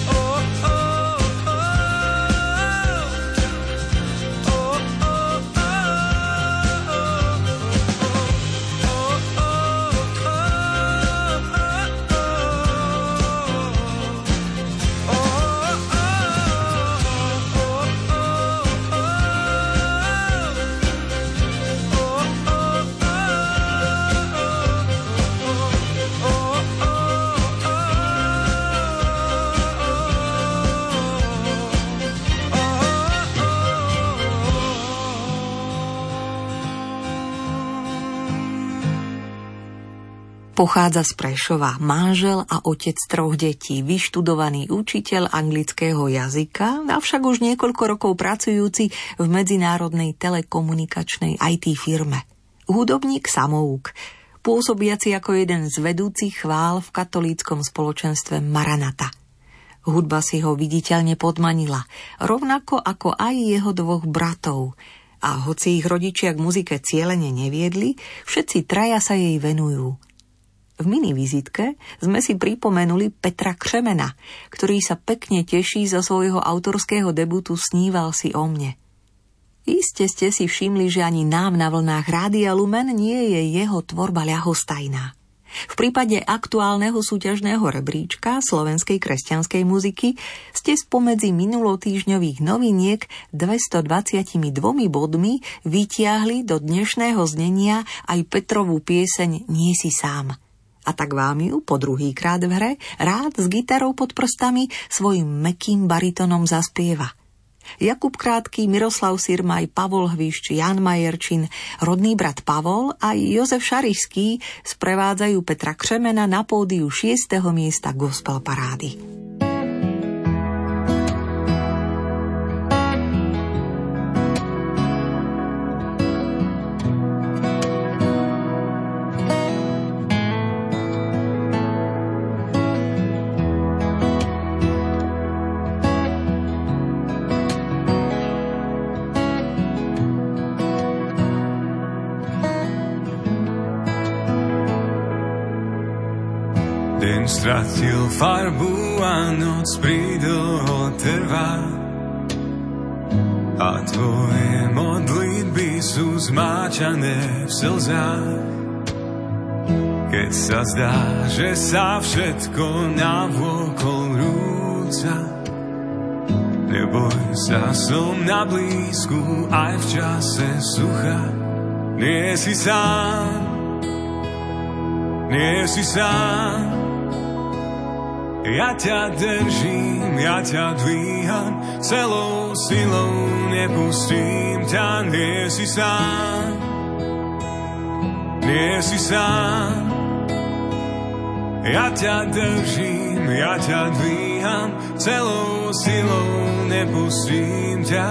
Pochádza z Prešova, manžel a otec troch detí, vyštudovaný učiteľ anglického jazyka, avšak už niekoľko rokov pracujúci v medzinárodnej telekomunikačnej í té firme. Hudobník samouk, pôsobiaci ako jeden z vedúcich chvál v katolíckom spoločenstve Maranata. Hudba si ho viditeľne podmanila, rovnako ako aj jeho dvoch bratov. A hoci ich rodičia k muzike cielene neviedli, všetci traja sa jej venujú. V minivizitke sme si pripomenuli Petra Křemena, ktorý sa pekne teší zo svojho autorského debutu Sníval si o mne. Iste ste si všimli, že ani nám na vlnách Rádia Lumen nie je jeho tvorba ľahostajná. V prípade aktuálneho súťažného rebríčka slovenskej kresťanskej muziky ste spomedzi minulotýždňových noviniek dvestodvadsaťdva bodmi vytiahli do dnešného znenia aj Petrovú pieseň Nie si sám. A tak vám ju po druhýkrát v hre rád s gitarou pod prstami svojim mäkkým baritónom zaspieva. Jakub Krátky, Miroslav Sirmaj, Pavol Hvišč, Jan Majerčin, rodný brat Pavol a Jozef Šarišský sprevádzajú Petra Křemena na pódiu šiesteho miesta gospel parády. Deň stratil farbu a noc pridlho trvá a tvoje modlitby sú zmáčané v slzách. Keď sa zdá, že sa všetko navôkol rúca, neboj sa, som na blízku aj v čase sucha. Nie si sám, nie si sám. Ja ťa držím, ja ťa dvíham, celou silou nepustím ťa. Nie si sám, nie si sám. Ja ťa držím, ja ťa dvíham, celou silou nepustím ťa.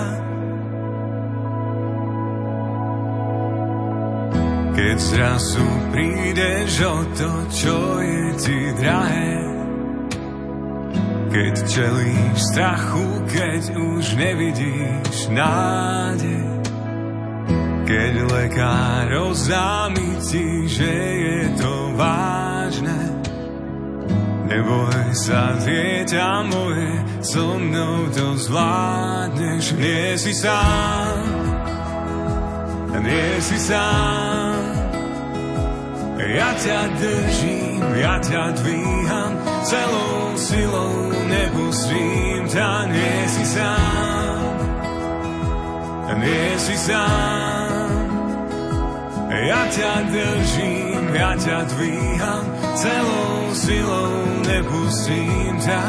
Keď zrazu prídeš o to, čo je ti drahé, keď čelíš strachu, keď už nevidíš nádej, keď lekár oznámi ti, že je to vážne, neboj sa, dieťa moje, so mnou to zvládneš. Nie si sám, nie si sám. Ja ťa držím, ja ťa dvíham, celou silou nepustím ťa. Nie si sám, nie si sám. Ja ťa držím, ja ťa dvíham, celou silou nepustím ťa.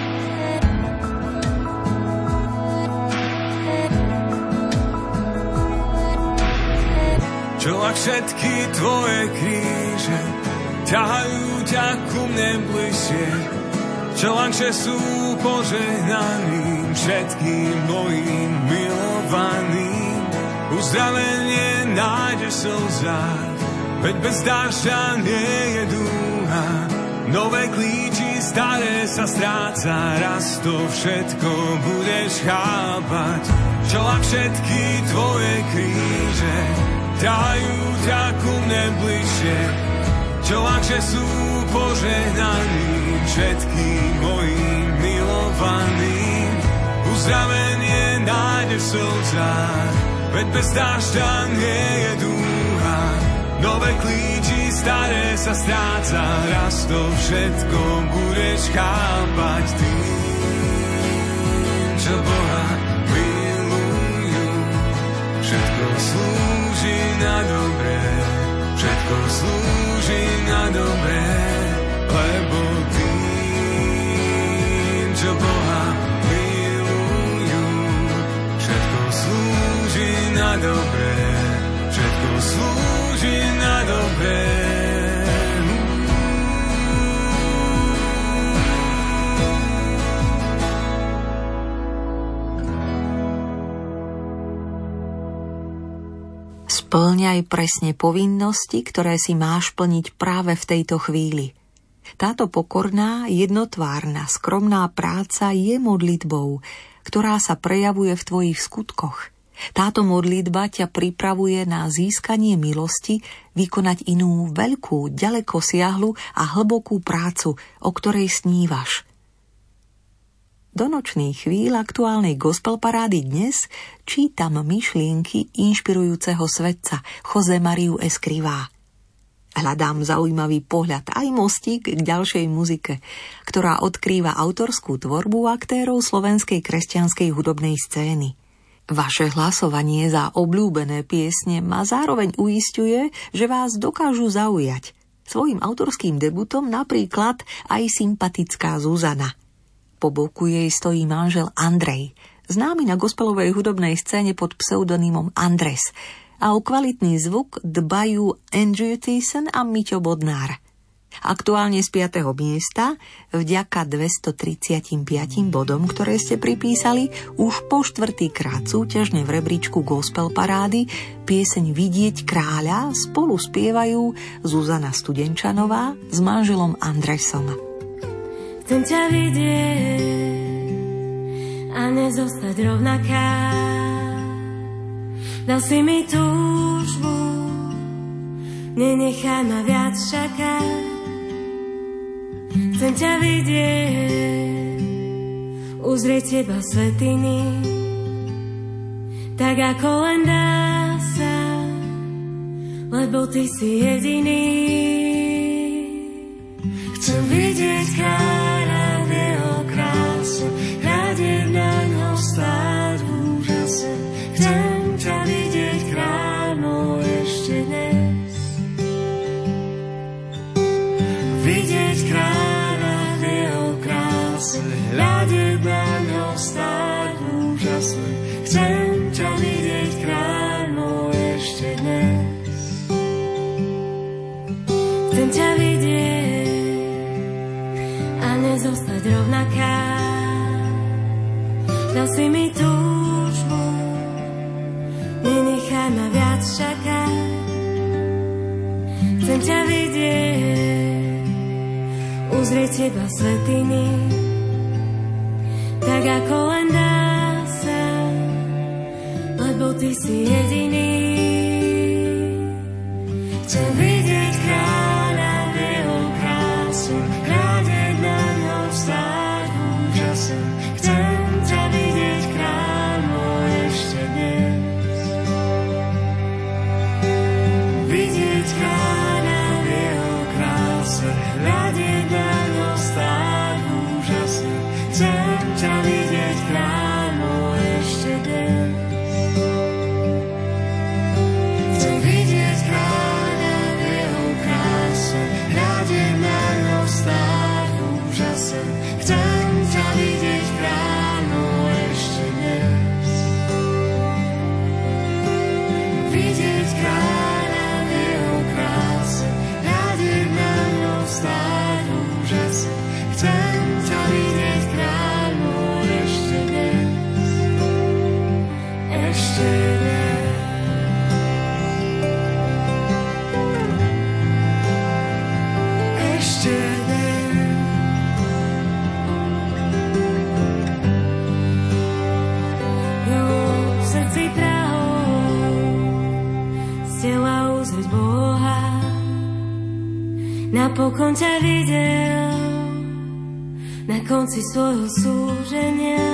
Čo ak všetky tvoje kríže ťahajú ťa ku mne bližšie, čo ak že sú požehnaním všetkým mojim milovaným. Uzdravenie nájdeš v slzách, veď bez dážďa nie je dúha. Nové klíči, staré sa stráca, raz to všetko budeš chápať. Čo ak všetky tvoje kríže ťahajú ťa ku mne bližšie, čo ak že sú požehnaním všetkým mojim milovaným. Uzdravenie nájdeš v slzách, veď bez dážďa nie je dúha. Nové klíči, staré sa stráca, raz to všetko budeš chápať. Tým, čo Boha milujú, všetko slúži na dobré, všetko slúži na dobré, lebo tým, čo Boha milujú, všetko slúži na dobré, všetko slúži na dobré. Spĺňaj presne povinnosti, ktoré si máš plniť práve v tejto chvíli. Táto pokorná, jednotvárna, skromná práca je modlitbou, ktorá sa prejavuje v tvojich skutkoch. Táto modlitba ťa pripravuje na získanie milosti, vykonať inú veľkú, ďaleko siahlu a hlbokú prácu, o ktorej snívaš. Do nočných chvíľ aktuálnej gospel parády dnes čítam myšlienky inšpirujúceho svetca José Mariu Escrivá. Hľadám zaujímavý pohľad aj mostík k ďalšej muzike, ktorá odkrýva autorskú tvorbu aktérov slovenskej kresťanskej hudobnej scény. Vaše hlasovanie za obľúbené piesne ma zároveň uisťuje, že vás dokážu zaujať. Svojím autorským debutom napríklad aj sympatická Zuzana. Po boku jej stojí manžel Andrej, známy na gospelovej hudobnej scéne pod pseudonymom Andres, a o kvalitný zvuk dbajú Andrew Thiessen a Miťo Bodnár. Aktuálne z piateho miesta, vďaka dvestotridsaťpäť bodom, ktoré ste pripísali, už po štvrtýkrát súťažne v rebríčku gospel parády pieseň Vidieť kráľa spolu spievajú Zuzana Studenčanová s manželom Andresom. Chcem ťa vidieť a nezostať rovnaká. Dal si mi túžbu, nenechaj ma viac čakať. Chcem ťa vidieť, uzrieť teba svätyni, tak ako len dá sa, lebo ty si jediný. Chcem vidieť kráľa v jeho kráse, hľadieť na ňo stáť v úžase. Chcem ťa vidieť, kráľ môj, ešte dnes. Vidieť kráľa v jeho kráse, hľadieť na ňo stáť v úžase. Chcem ťa vidieť, kráľ môj, ešte dnes. Chcem ťa vidieť a nezostať rovnaká. Dal si mi túžbu, nenechaj ma viac čakať. Chcem ťa vidieť, uzrieť teba svätyni, tak ako len dá sa, lebo ty si jediný. Chcem vidieť kráľa v jeho kráse, hľadieť na ňo stáť v úžase. Chcem ťa vidieť, kráľ môj, ešte dnes. Vidieť kráľa v jeho kráse, hľadieť na ňo stáť v úžase. Chcem ťa vidieť, kráľ môj, ešte dnes. Chcem vidieť kráľa v jeho kráse, hľadieť na ňo stáť v úžase. Chcem ťa vidieť, kráľ môj, ešte dnes. Vidieť kráľa v jeho kráse, hľadieť na ňo stáť v úžase. Chcem ťa vidieť, kráľ môj, ešte dnes. Ešte dnes. Ešte dnes. Jo, v srdci prahol z tela uzrieť Boha, napokon ťa videl na konci svojho súženia.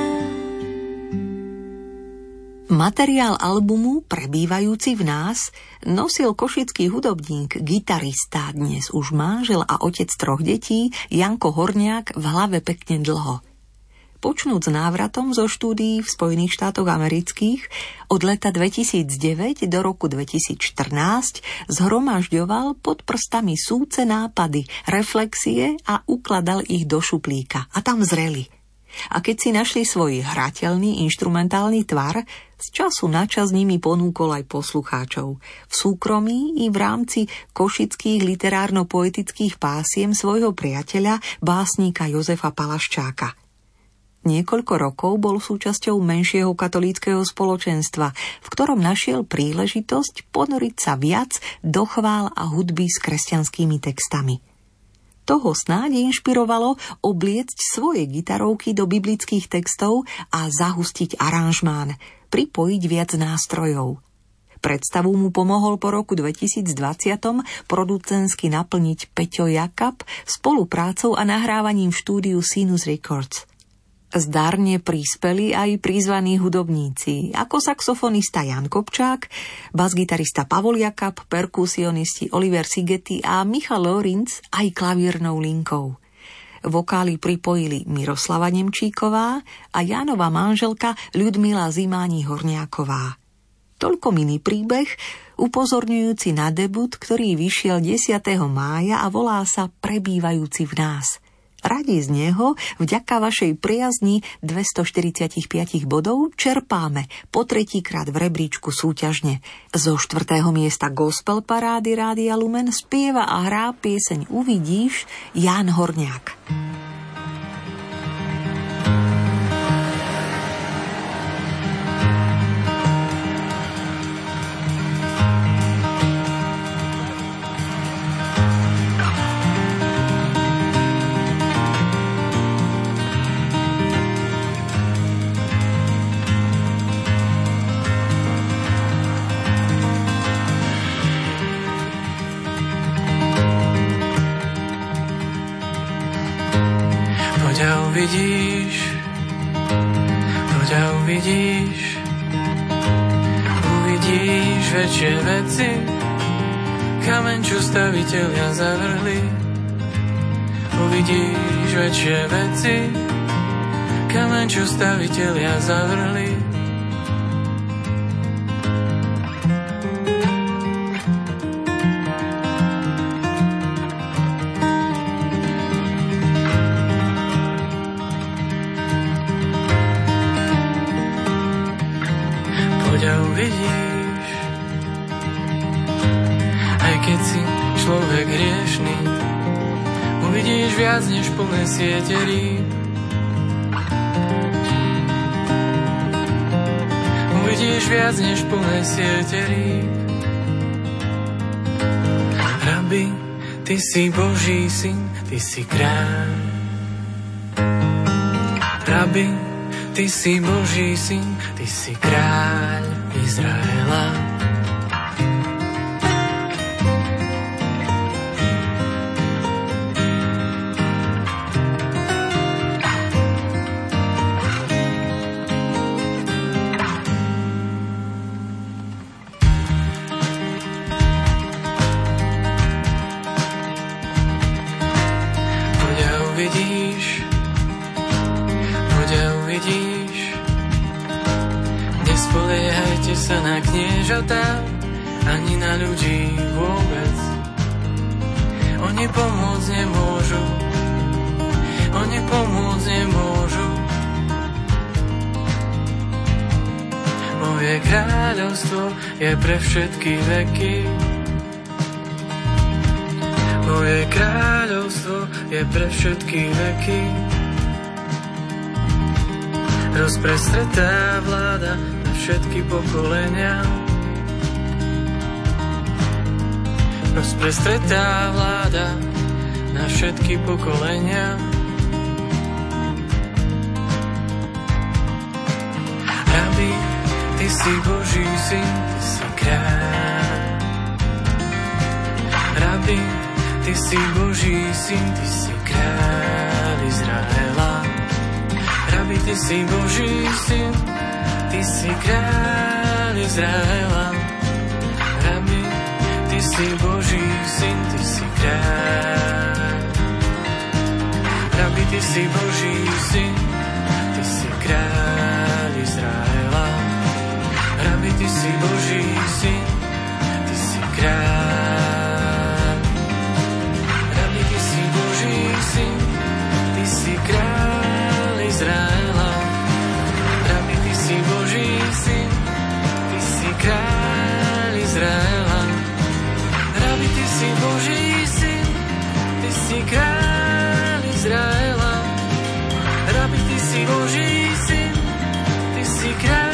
Materiál albumu Prebývajúci v nás nosil košický hudobník, gitarista, dnes už manžel a otec troch detí Janko Horniak v hlave pekne dlho. Počnúc návratom zo štúdií v Spojených štátoch amerických od leta dvetisícdeväť do roku dvetisícštrnásť zhromažďoval pod prstami súce nápady, reflexie a ukladal ich do šuplíka a tam zreli. A keď si našli svoj hrateľný inštrumentálny tvar, z času na čas nimi ponúkol aj poslucháčov. V súkromí i v rámci košických literárno-poetických pásiem svojho priateľa, básnika Jozefa Palaščáka. Niekoľko rokov bol súčasťou menšieho katolíckeho spoločenstva, v ktorom našiel príležitosť ponoriť sa viac do chvál a hudby s kresťanskými textami. Toho snáď inšpirovalo obliecť svoje gitarovky do biblických textov a zahustiť aranžmán, pripojiť viac nástrojov. Predstavu mu pomohol po roku dvetisícdvadsať producentsky naplniť Peťo Jakab spoluprácou a nahrávaním v štúdiu Sinus Records. Zdarne prispeli aj prizvaní hudobníci, ako saxofonista Jan Kopčák, basgitarista Pavol Jakab, perkusionisti Oliver Sigeti a Michal Lorinc aj klavírnou linkou. Vokály pripojili Miroslava Nemčíková a Jánova manželka Ľudmila Zimáni-Horniáková. Toľko mini príbeh, upozorňujúci na debut, ktorý vyšiel desiateho mája a volá sa Prebývajúci v nás. Radi z neho, vďaka vašej priazni dvestoštyridsaťpäť bodov, čerpáme po tretíkrát v rebríčku súťažne. Zo štvrtého miesta gospel parády Rádia Lumen spieva a hrá pieseň Uvidíš Ján Horniák. Uvidíš, poď a uvidíš, uvidíš väčšie veci, kameň, čo stavitelia zavrhli. Uvidíš väčšie veci, kameň, čo stavitelia zavrhli. Viac než plné siete rýb. Uvidíš viac než plné siete rýb. Rabi, ty si Boží syn, ty si kráľ. Rabi, ty si Boží syn, ty si kráľ Izraela. Ani na ľudí vôbec. Oni pomôcť nemôžu. Oni pomôcť nemôžu. Moje kráľovstvo je pre všetky veky. Moje kráľovstvo je pre všetky veky. Rozprestretá vláda na všetky pokolenia. Rozprestretá vláda na všetky pokolenia. Rabi, ty si Boží syn, ty si kráľ. Rabi, ty si Boží syn, ty si kráľ Izraela. Rabi, ty si Boží syn, ty si kráľ Izraela. Rabi, ty si Boží syn, ty si kráľ. Rabi, ty si Boží syn, ty si kráľ Izraela. Rabi, ty si Boží syn, ty si kráľ. Rabi, ty si Boží syn, ty si kráľ Izraela. Rabi, ty si Boží syn, ty si kráľ Izraela. Rabi, ty si Boží syn, ty si kráľ Izraela. Rabi, ty si Boží syn, ty si kráľ.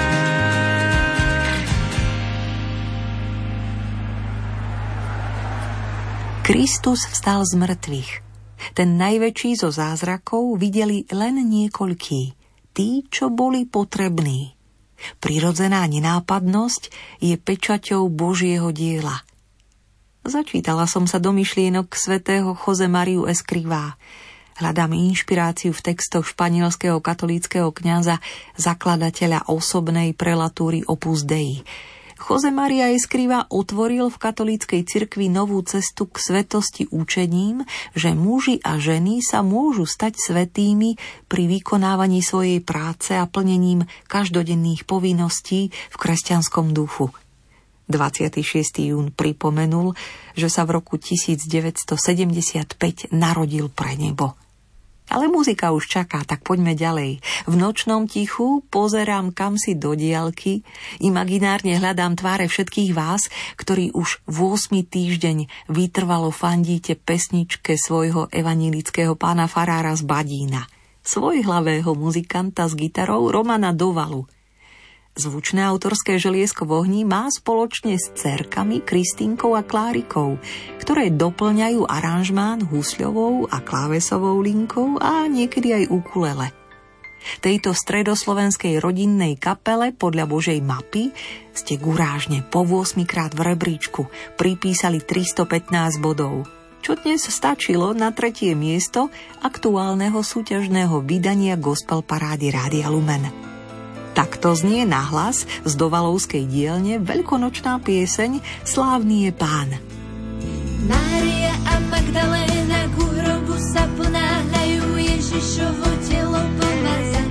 Kristus vstal z mŕtvych. Ten najväčší zo zázrakov videli len niekoľkí, tí, čo boli potrební. Prirodzená nenápadnosť je pečaťou Božieho diela. Začítala som sa do myšlienok svätého Jose Mariu Escrivá. Hľadám inšpiráciu v textoch španielského katolíckeho kňaza, zakladateľa osobnej prelatúry Opus Dei. Jose Maria Escrivá otvoril v katolíckej cirkvi novú cestu k svetosti učením, že muži a ženy sa môžu stať svätými pri vykonávaní svojej práce a plnením každodenných povinností v kresťanskom duchu. dvadsiateho šiesteho júna pripomenul, že sa v roku devätnásťstosedemdesiatpäť narodil pre nebo. Ale muzika už čaká, tak poďme ďalej. V nočnom tichu pozerám kamsi do diaľky, imaginárne hľadám tváre všetkých vás, ktorí už v ôsmy týždeň vytrvalo fandíte pesničke svojho evanjelického pána farára z Badína, svojhlavého muzikanta s gitarou Romana Dovalu. Zvučné autorské želiesko v ohni má spoločne s dcérkami Kristínkou a Klárikou, ktoré doplňajú aranžmán husľovou a klávesovou linkou a niekedy aj ukulele. Tejto stredoslovenskej rodinnej kapele podľa Božej mapy ste gurážne po ôsmikrát v rebríčku pripísali tristopätnásť bodov, čo dnes stačilo na tretie miesto aktuálneho súťažného vydania gospel parády Rádia Lumen. Takto znie nahlas z dovalovskej dielne veľkonočná pieseň Slávny je Pán. Mária a Magdaléna ku hrobu sa ponáhľajú Ježišovo telo pomazať.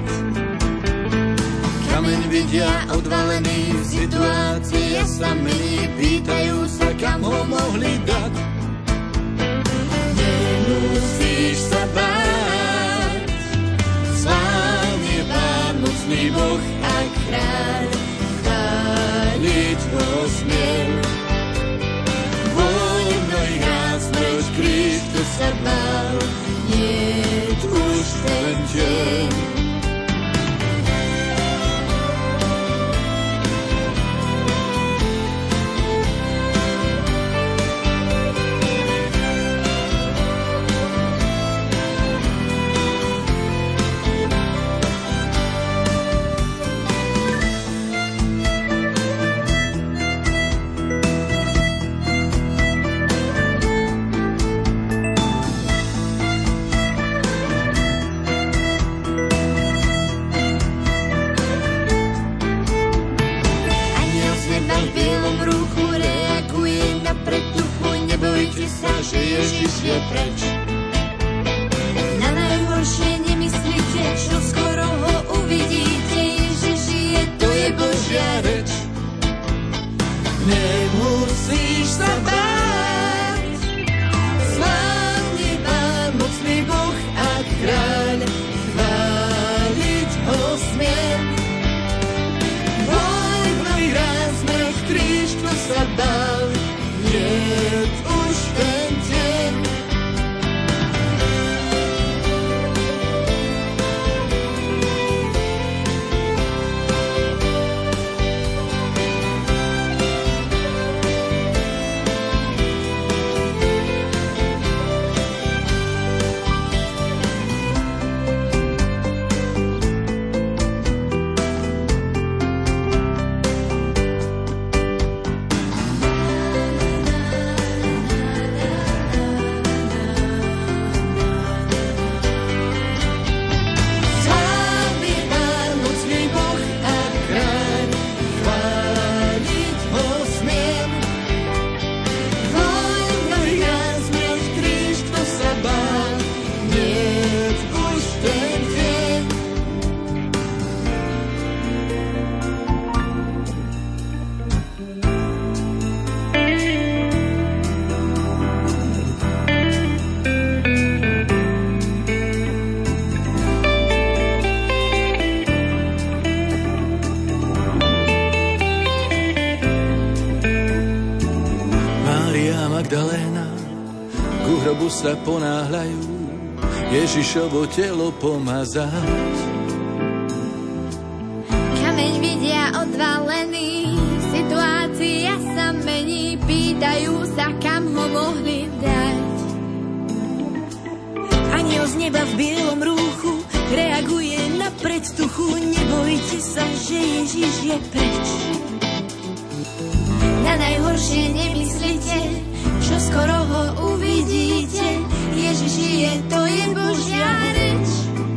Kameň vidia odvalený, situácia sa mení, pýtajú sa, kam ho mohli dať. Nemusíš sa báť, slávny je Pán, mocný Boh a kráľ, chváliť ho smiem. Boli mnohých nás, nož kríž, kto sa bál, niet už ten deň. Že Ježiš je preč. Na najhoršie nemyslíte, čo skoro ho uvidíte. Ježiš je, to je Božia reč. Nemusíš sa báť, slávny Pán, mocný Boh a kráľ, chváliť ho smiem. Boj mnohý raz mrš kríž, kto sa bál, niet už ten deň. Sa ponáhľajú Ježišovo telo pomazať. Kameň vidia odvalený, situácia sa mení, pýtajú sa, kam ho mohli dať. Anjel z neba v bielom rúchu reaguje na predstuchu, nebojte ti sa, že Ježiš je preč. Na najhoršie nemyslíte, čo skoro ho uvidíte. Ježiš je, to je Božia reč.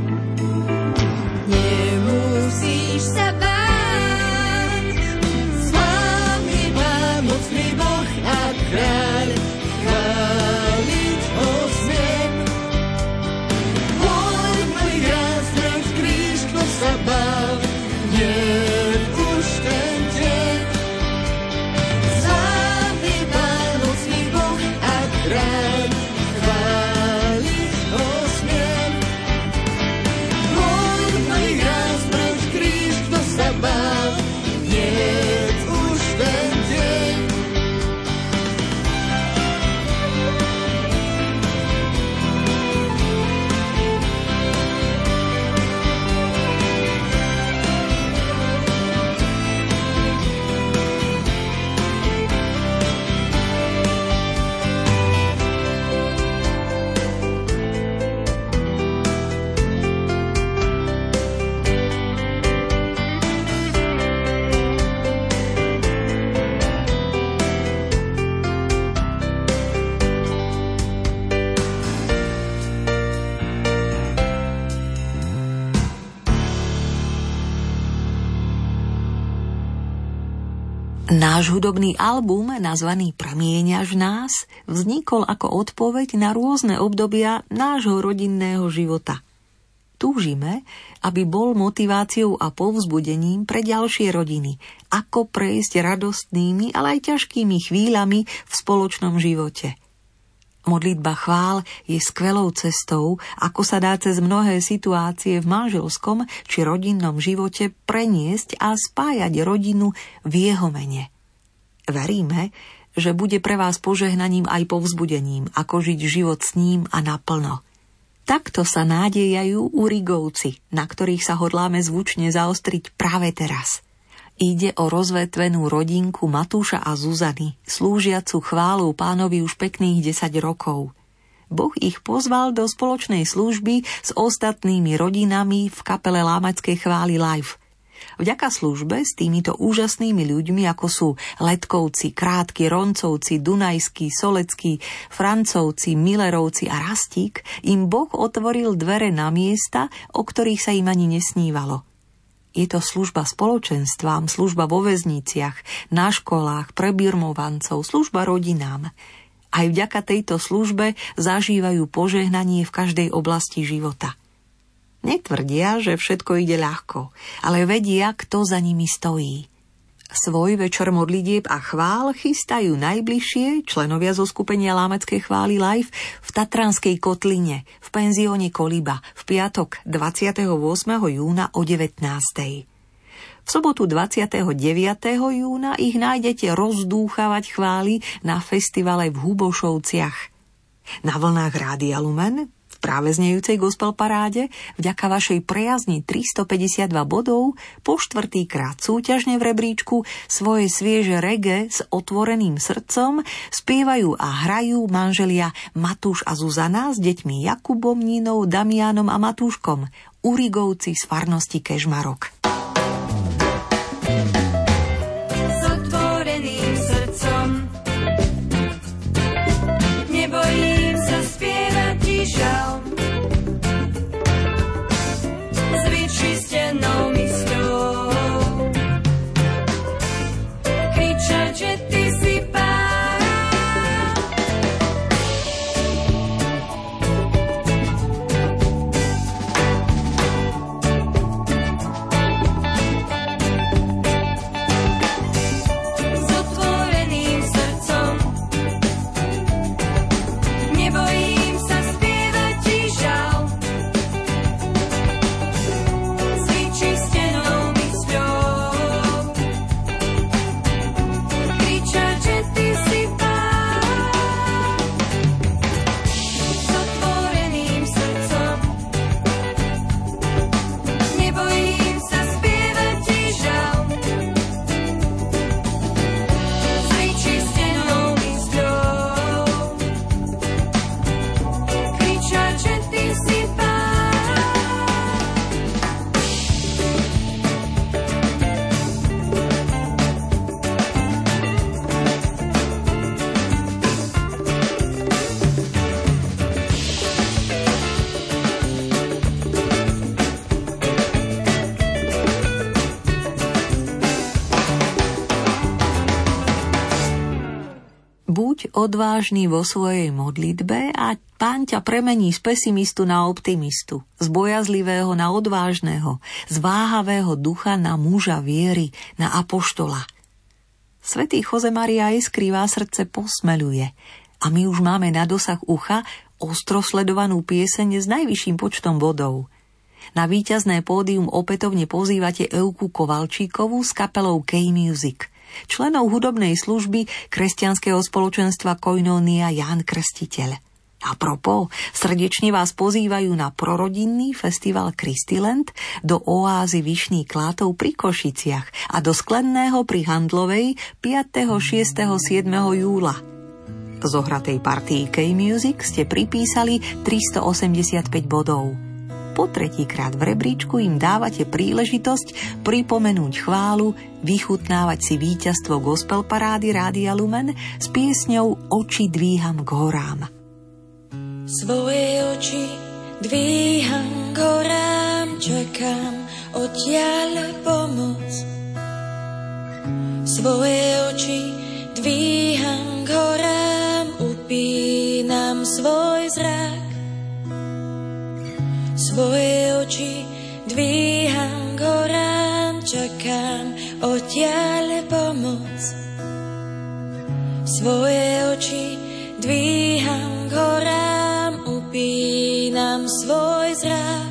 Nemusíš sa báť, slávny Pán, mocný Boh a kráľ, chváliť ho smiem. Poď môj rázdrať kríž, kto sa bál, nie už ten deň. Slávny Pán, mocný Boh a kráľ, chváliť ho smiem. Poď môj rázdrať kríž, kto sa bál, nie už ten deň. Náš hudobný album, nazvaný Premieňaš nás, vznikol ako odpoveď na rôzne obdobia nášho rodinného života. Túžime, aby bol motiváciou a povzbudením pre ďalšie rodiny, ako prejsť radostnými, ale aj ťažkými chvíľami v spoločnom živote. Modlitba chvál je skvelou cestou, ako sa dá cez mnohé situácie v manželskom či rodinnom živote preniesť a spájať rodinu v jeho mene. Veríme, že bude pre vás požehnaním aj povzbudením, ako žiť život s ním a naplno. Takto sa nádejajú Urigovci, na ktorých sa hodláme zvučne zaostriť práve teraz. Ide o rozvetvenú rodinku Matúša a Zuzany, slúžiacu chválu Pánovi už pekných desať rokov. Boh ich pozval do spoločnej služby s ostatnými rodinami v kapele Lámačskej chvály live. Vďaka službe s týmito úžasnými ľuďmi, ako sú Letkovci, Krátky, Roncovci, Dunajskí, Soleckí, Francovci, Millerovci a Rastík, im Boh otvoril dvere na miesta, o ktorých sa im ani nesnívalo. Je to služba spoločenstvám, služba vo väzniciach, na školách, pre birmovancov, služba rodinám. Aj vďaka tejto službe zažívajú požehnanie v každej oblasti života. Netvrdia, že všetko ide ľahko, ale vedia, kto za nimi stojí. Svoj večer modlitieb a chvál chystajú najbližšie členovia zo skupenia Lámačskej chvály live v Tatranskej kotline v penzióne Koliba v piatok dvadsiateho ôsmeho júna o devätnástej. V sobotu dvadsiateho deviateho júna ich nájdete rozdúchavať chvály na festivale v Hubošovciach. Na vlnách Rádia Lumen práve znejúcej gospel paráde, vďaka vašej priazni tristopäťdesiatdva bodov, po štvrtýkrát súťažne v rebríčku svoje svieže reggae s otvoreným srdcom spievajú a hrajú manželia Matúš a Zuzana s deťmi Jakubom, Nínou, Damianom a Matúškom, Urigovci z farnosti Kežmarok. S otvoreným srdcom nebojím sa spievať ti žal. S vyčistenou mysľou kričať, že ty si Pán. odvážny vo svojej modlitbe a Pán ťa premení z pesimistu na optimistu, z bojazlivého na odvážneho, z váhavého ducha na muža viery, na apoštola. Svätý Josemaria Escrivá srdce posmeľuje a my už máme na dosah ucha ostro sledovanú pieseň s najvyšším počtom bodov. Na víťazné pódium opätovne pozývate Evku Kovalčíkovú s kapelou K-Music, členov hudobnej služby kresťanského spoločenstva Koinónia Ján Krstiteľ. A propos, srdečne vás pozývajú na prorodinný festival Kristiland, do oázy Vyšných Klátov pri Košiciach a do Sklenného pri Handlovej piateho, šiesteho, siedmeho júla. V zohratej partii K-Music ste pripísali tristoosemdesiatpäť bodov. Po tretíkrát v rebríčku im dávate príležitosť pripomenúť chválu, vychutnávať si víťazstvo gospel parády Rádia Lumen s piesňou Oči dvíham k horám. Svoje oči dvíham k horám, čakám odtiaľ pomoc. Svoje oči dvíham k horám, upínam svoj zrak. Svoje oči dvíham k horám, čakám odtiaľ pomoc. Svoje oči dvíham k horám, upínam svoj zrak.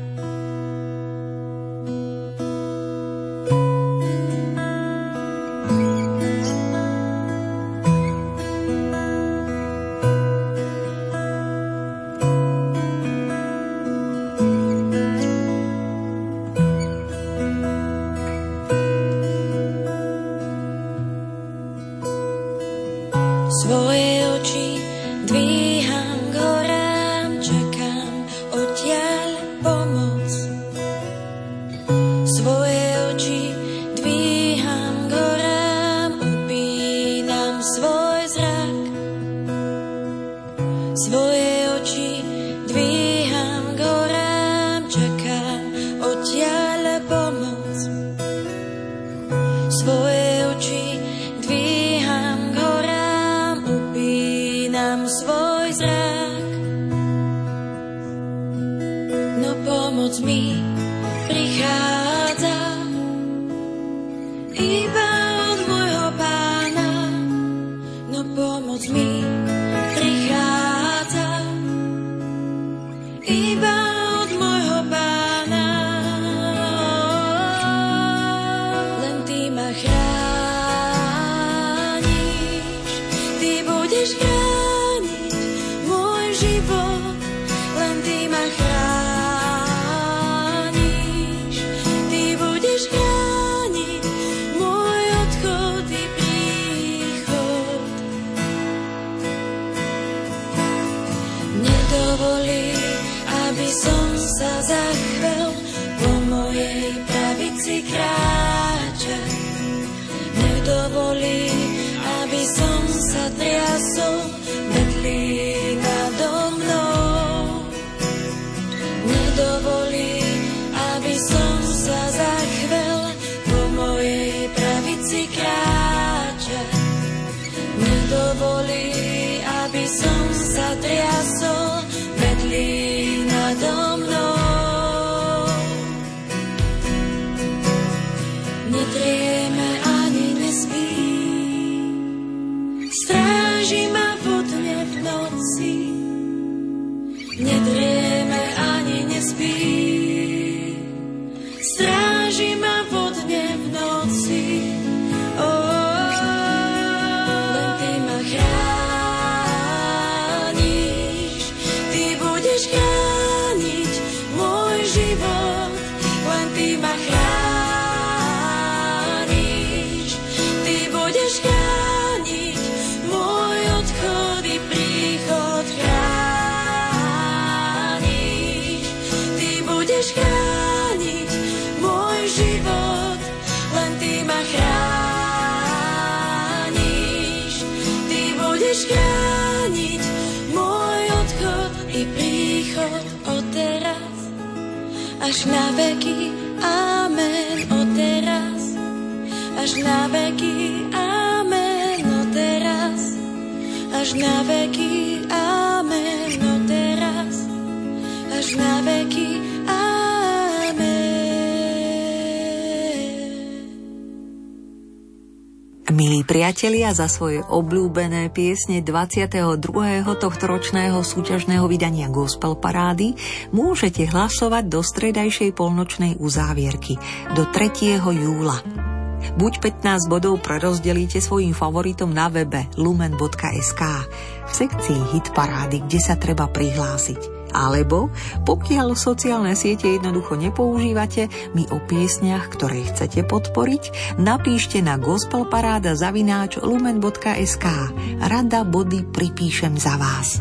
Svoje oči dvíham k horám, čakám odtiaľ pomoc. Svoje oči dvíham k horám, upínam svoj zrak. Svoje oči dvíham k horám, čakám odtiaľ pomoc. Svoje oči dvíham k horám, upínam svoj zrak. No pomoc mi prichádza iba od môjho Pána. No pomoc mi prichádza iba od môjho Pána. Len Ty ma chrániš, Ty budeš chrániť môj život. Len Ty ma chrániš, Ty budeš chrániť môj odchod i príchod. Nedovolí, aby som sa zachvel, po mojej pravici kráča. Nedovolí, aby som sa triasol, vedlí nado mnou. Nedovolí, aby som sa zachvel, po mojej pravici kráča. Nedovolí, aby som sa triasol, vedlí nado mnou. Nedrieme ani nespí, stráži ma vodne v noci. Nedrieme ani nespí, stráži ma vodne v noci. Oh, len Ty ma chrániš, Ty budeš chrániť môj život. Len Ty ma chrániš, Ty budeš chrániť môj odchod i príchod. Chrániš, Ty budeš chrániť môj život. Len Ty ma chrániš, Ty budeš chrániť môj odchod i príchod. Od teraz až na veky, amen. Od teraz až na veky, amen. Od teraz až až na veky. Amen. No teraz až na veky. Milí priatelia, za svoje obľúbené piesne dvadsiateho druhého tohtoročného súťažného vydania Gospel Parády môžete hlasovať do stredajšej polnočnej uzávierky, do tretieho júla. Buď pätnásť bodov prerozdelíte svojim favoritom na webe lumen bodka es ká v sekcii Hit Parády, kde sa treba prihlásiť. Alebo, pokiaľ sociálne siete jednoducho nepoužívate, mi o piesniach, ktoré chcete podporiť, napíšte na gospelparáda zavináč lumen bodka es ká. Rada body pripíšem za vás.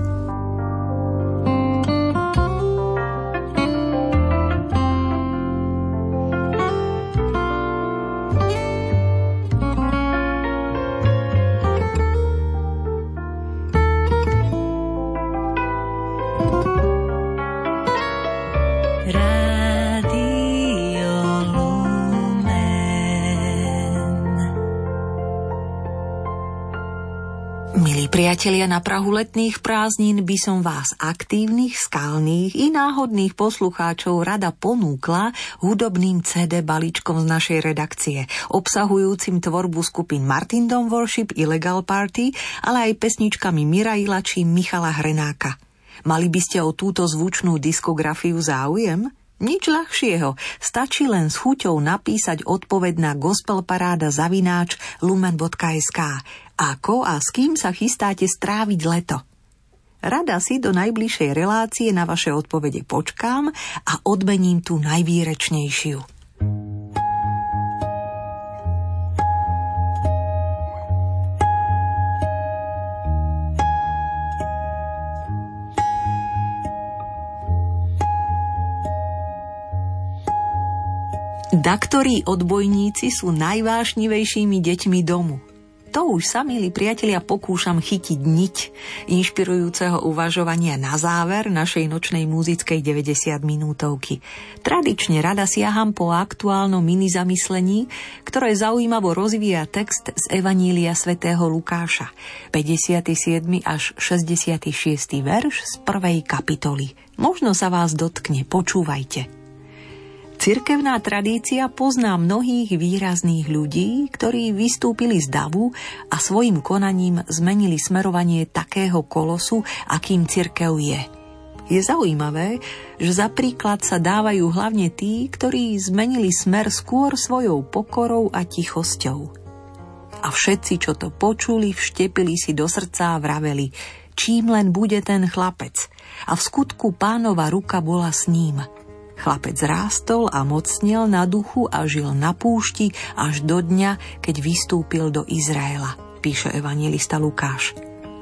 Priatelia, na prahu letných prázdnin by som vás aktívnych, skalných i náhodných poslucháčov rada ponúkla hudobným cé dé balíčkom z našej redakcie, obsahujúcim tvorbu skupín Martin Dom Worship, Illegal Party, ale aj pesničkami Miraila či Michala Hrenáka. Mali by ste o túto zvučnú diskografiu záujem? Nič ľahšieho, stačí len s chuťou napísať odpoveď na gospelparáda zavináč lumen bodka es ká. Ako a s kým sa chystáte stráviť leto? Rada si do najbližšej relácie na vaše odpovede počkám a odmením tú najvýrečnejšiu. Daktorí odbojníci sú najvášnivejšími deťmi domu. To už sa, milí priatelia, pokúšam chytiť niť inšpirujúceho uvažovania na záver našej nočnej muzickej deväťdesiatminútovky. Tradične rada siaham po aktuálnom minizamyslení, ktoré zaujímavo rozvíja text z Evanília svätého Lukáša, päťdesiaty siedmy až šesťdesiaty šiesty verš z prvej kapitoly. Možno sa vás dotkne, počúvajte. Cirkevná tradícia pozná mnohých výrazných ľudí, ktorí vystúpili z davu a svojim konaním zmenili smerovanie takého kolosu, akým cirkev je. Je zaujímavé, že za príklad sa dávajú hlavne tí, ktorí zmenili smer skôr svojou pokorou a tichosťou. A všetci, čo to počuli, vštepili si do srdca a vraveli, čím len bude ten chlapec. A v skutku Pánova ruka bola s ním. Chlapec rástol a mocnel na duchu a žil na púšti až do dňa, keď vystúpil do Izraela, píše evanjelista Lukáš.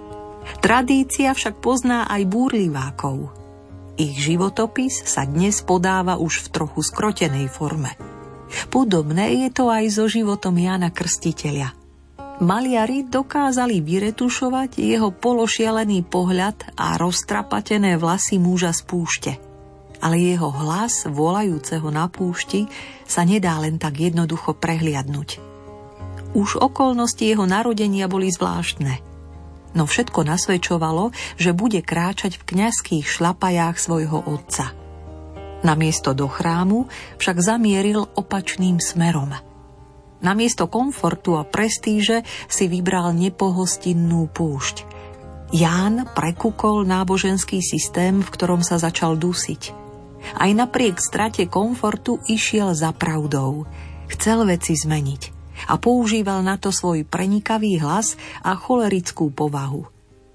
Tradícia však pozná aj búrlivákov. Ich životopis sa dnes podáva už v trochu skrotenej forme. Podobné je to aj so životom Jána Krstiteľa. Maliari dokázali vyretušovať jeho pološialený pohľad a roztrapatené vlasy muža z púšte. Ale jeho hlas, volajúceho na púšti, sa nedá len tak jednoducho prehliadnuť. Už okolnosti jeho narodenia boli zvláštne. No všetko nasvedčovalo, že bude kráčať v kňazských šlapajách svojho otca. Namiesto do chrámu však zamieril opačným smerom. Namiesto komfortu a prestíže si vybral nepohostinnú púšť. Ján prekúkol náboženský systém, v ktorom sa začal dusiť. Aj napriek strate komfortu išiel za pravdou. Chcel veci zmeniť a používal na to svoj prenikavý hlas a cholerickú povahu.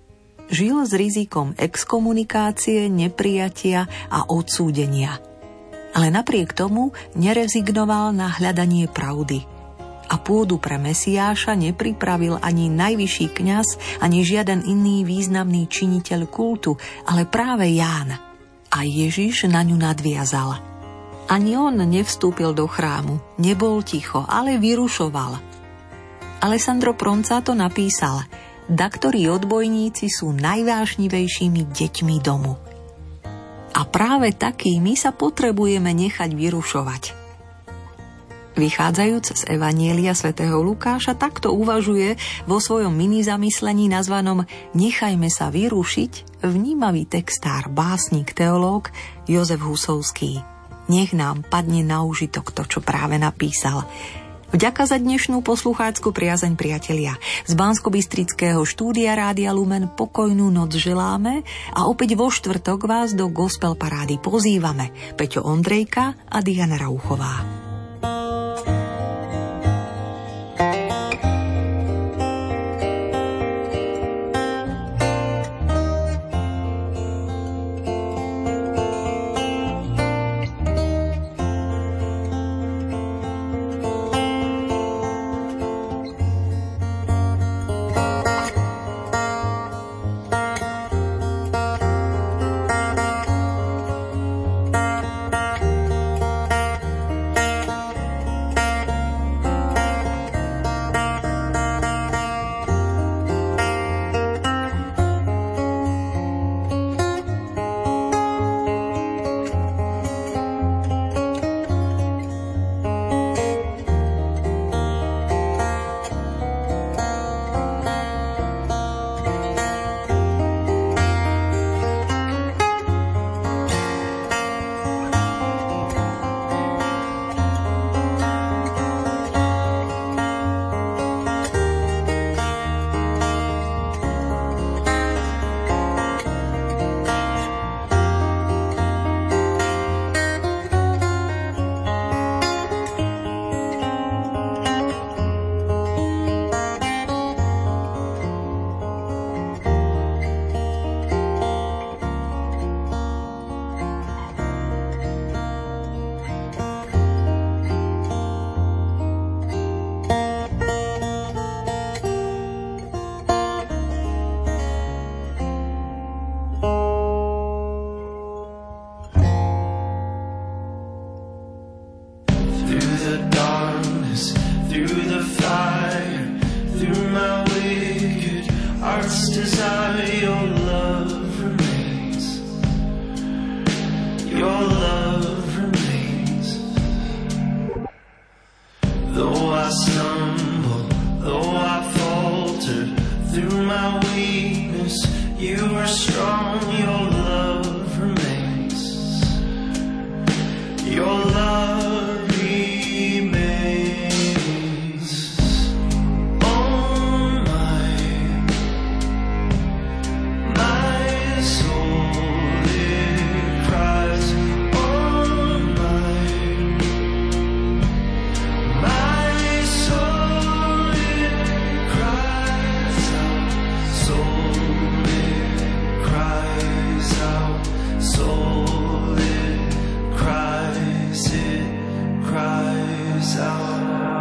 Žil s rizikom exkomunikácie, neprijatia a odsúdenia. Ale napriek tomu nerezignoval na hľadanie pravdy. A pôdu pre Mesiáša nepripravil ani najvyšší kňaz, ani žiaden iný významný činiteľ kultu, ale práve Ján. A Ježiš na ňu nadviazal. Ani on nevstúpil do chrámu, nebol ticho, ale vyrušoval. Alessandro Proncato napísal, daktorí odbojníci sú najvášnivejšími deťmi domu. A práve takými sa potrebujeme nechať vyrušovať. Vychádzajúc z Evanielia svätého Lukáša, takto uvažuje vo svojom minizamyslení nazvanom Nechajme sa vyrušiť vnímavý textár, básnik, teológ Jozef Husovský. Nech nám padne na úžitok to, čo práve napísal. Vďaka za dnešnú posluchácku priazeň, priatelia. Z Banskobystrického štúdia Rádia Lumen pokojnú noc želáme a opäť vo štvrtok vás do gospel parády pozývame Peťo Ondrejka a Diana Rauchová.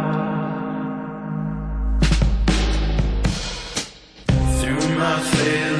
my fail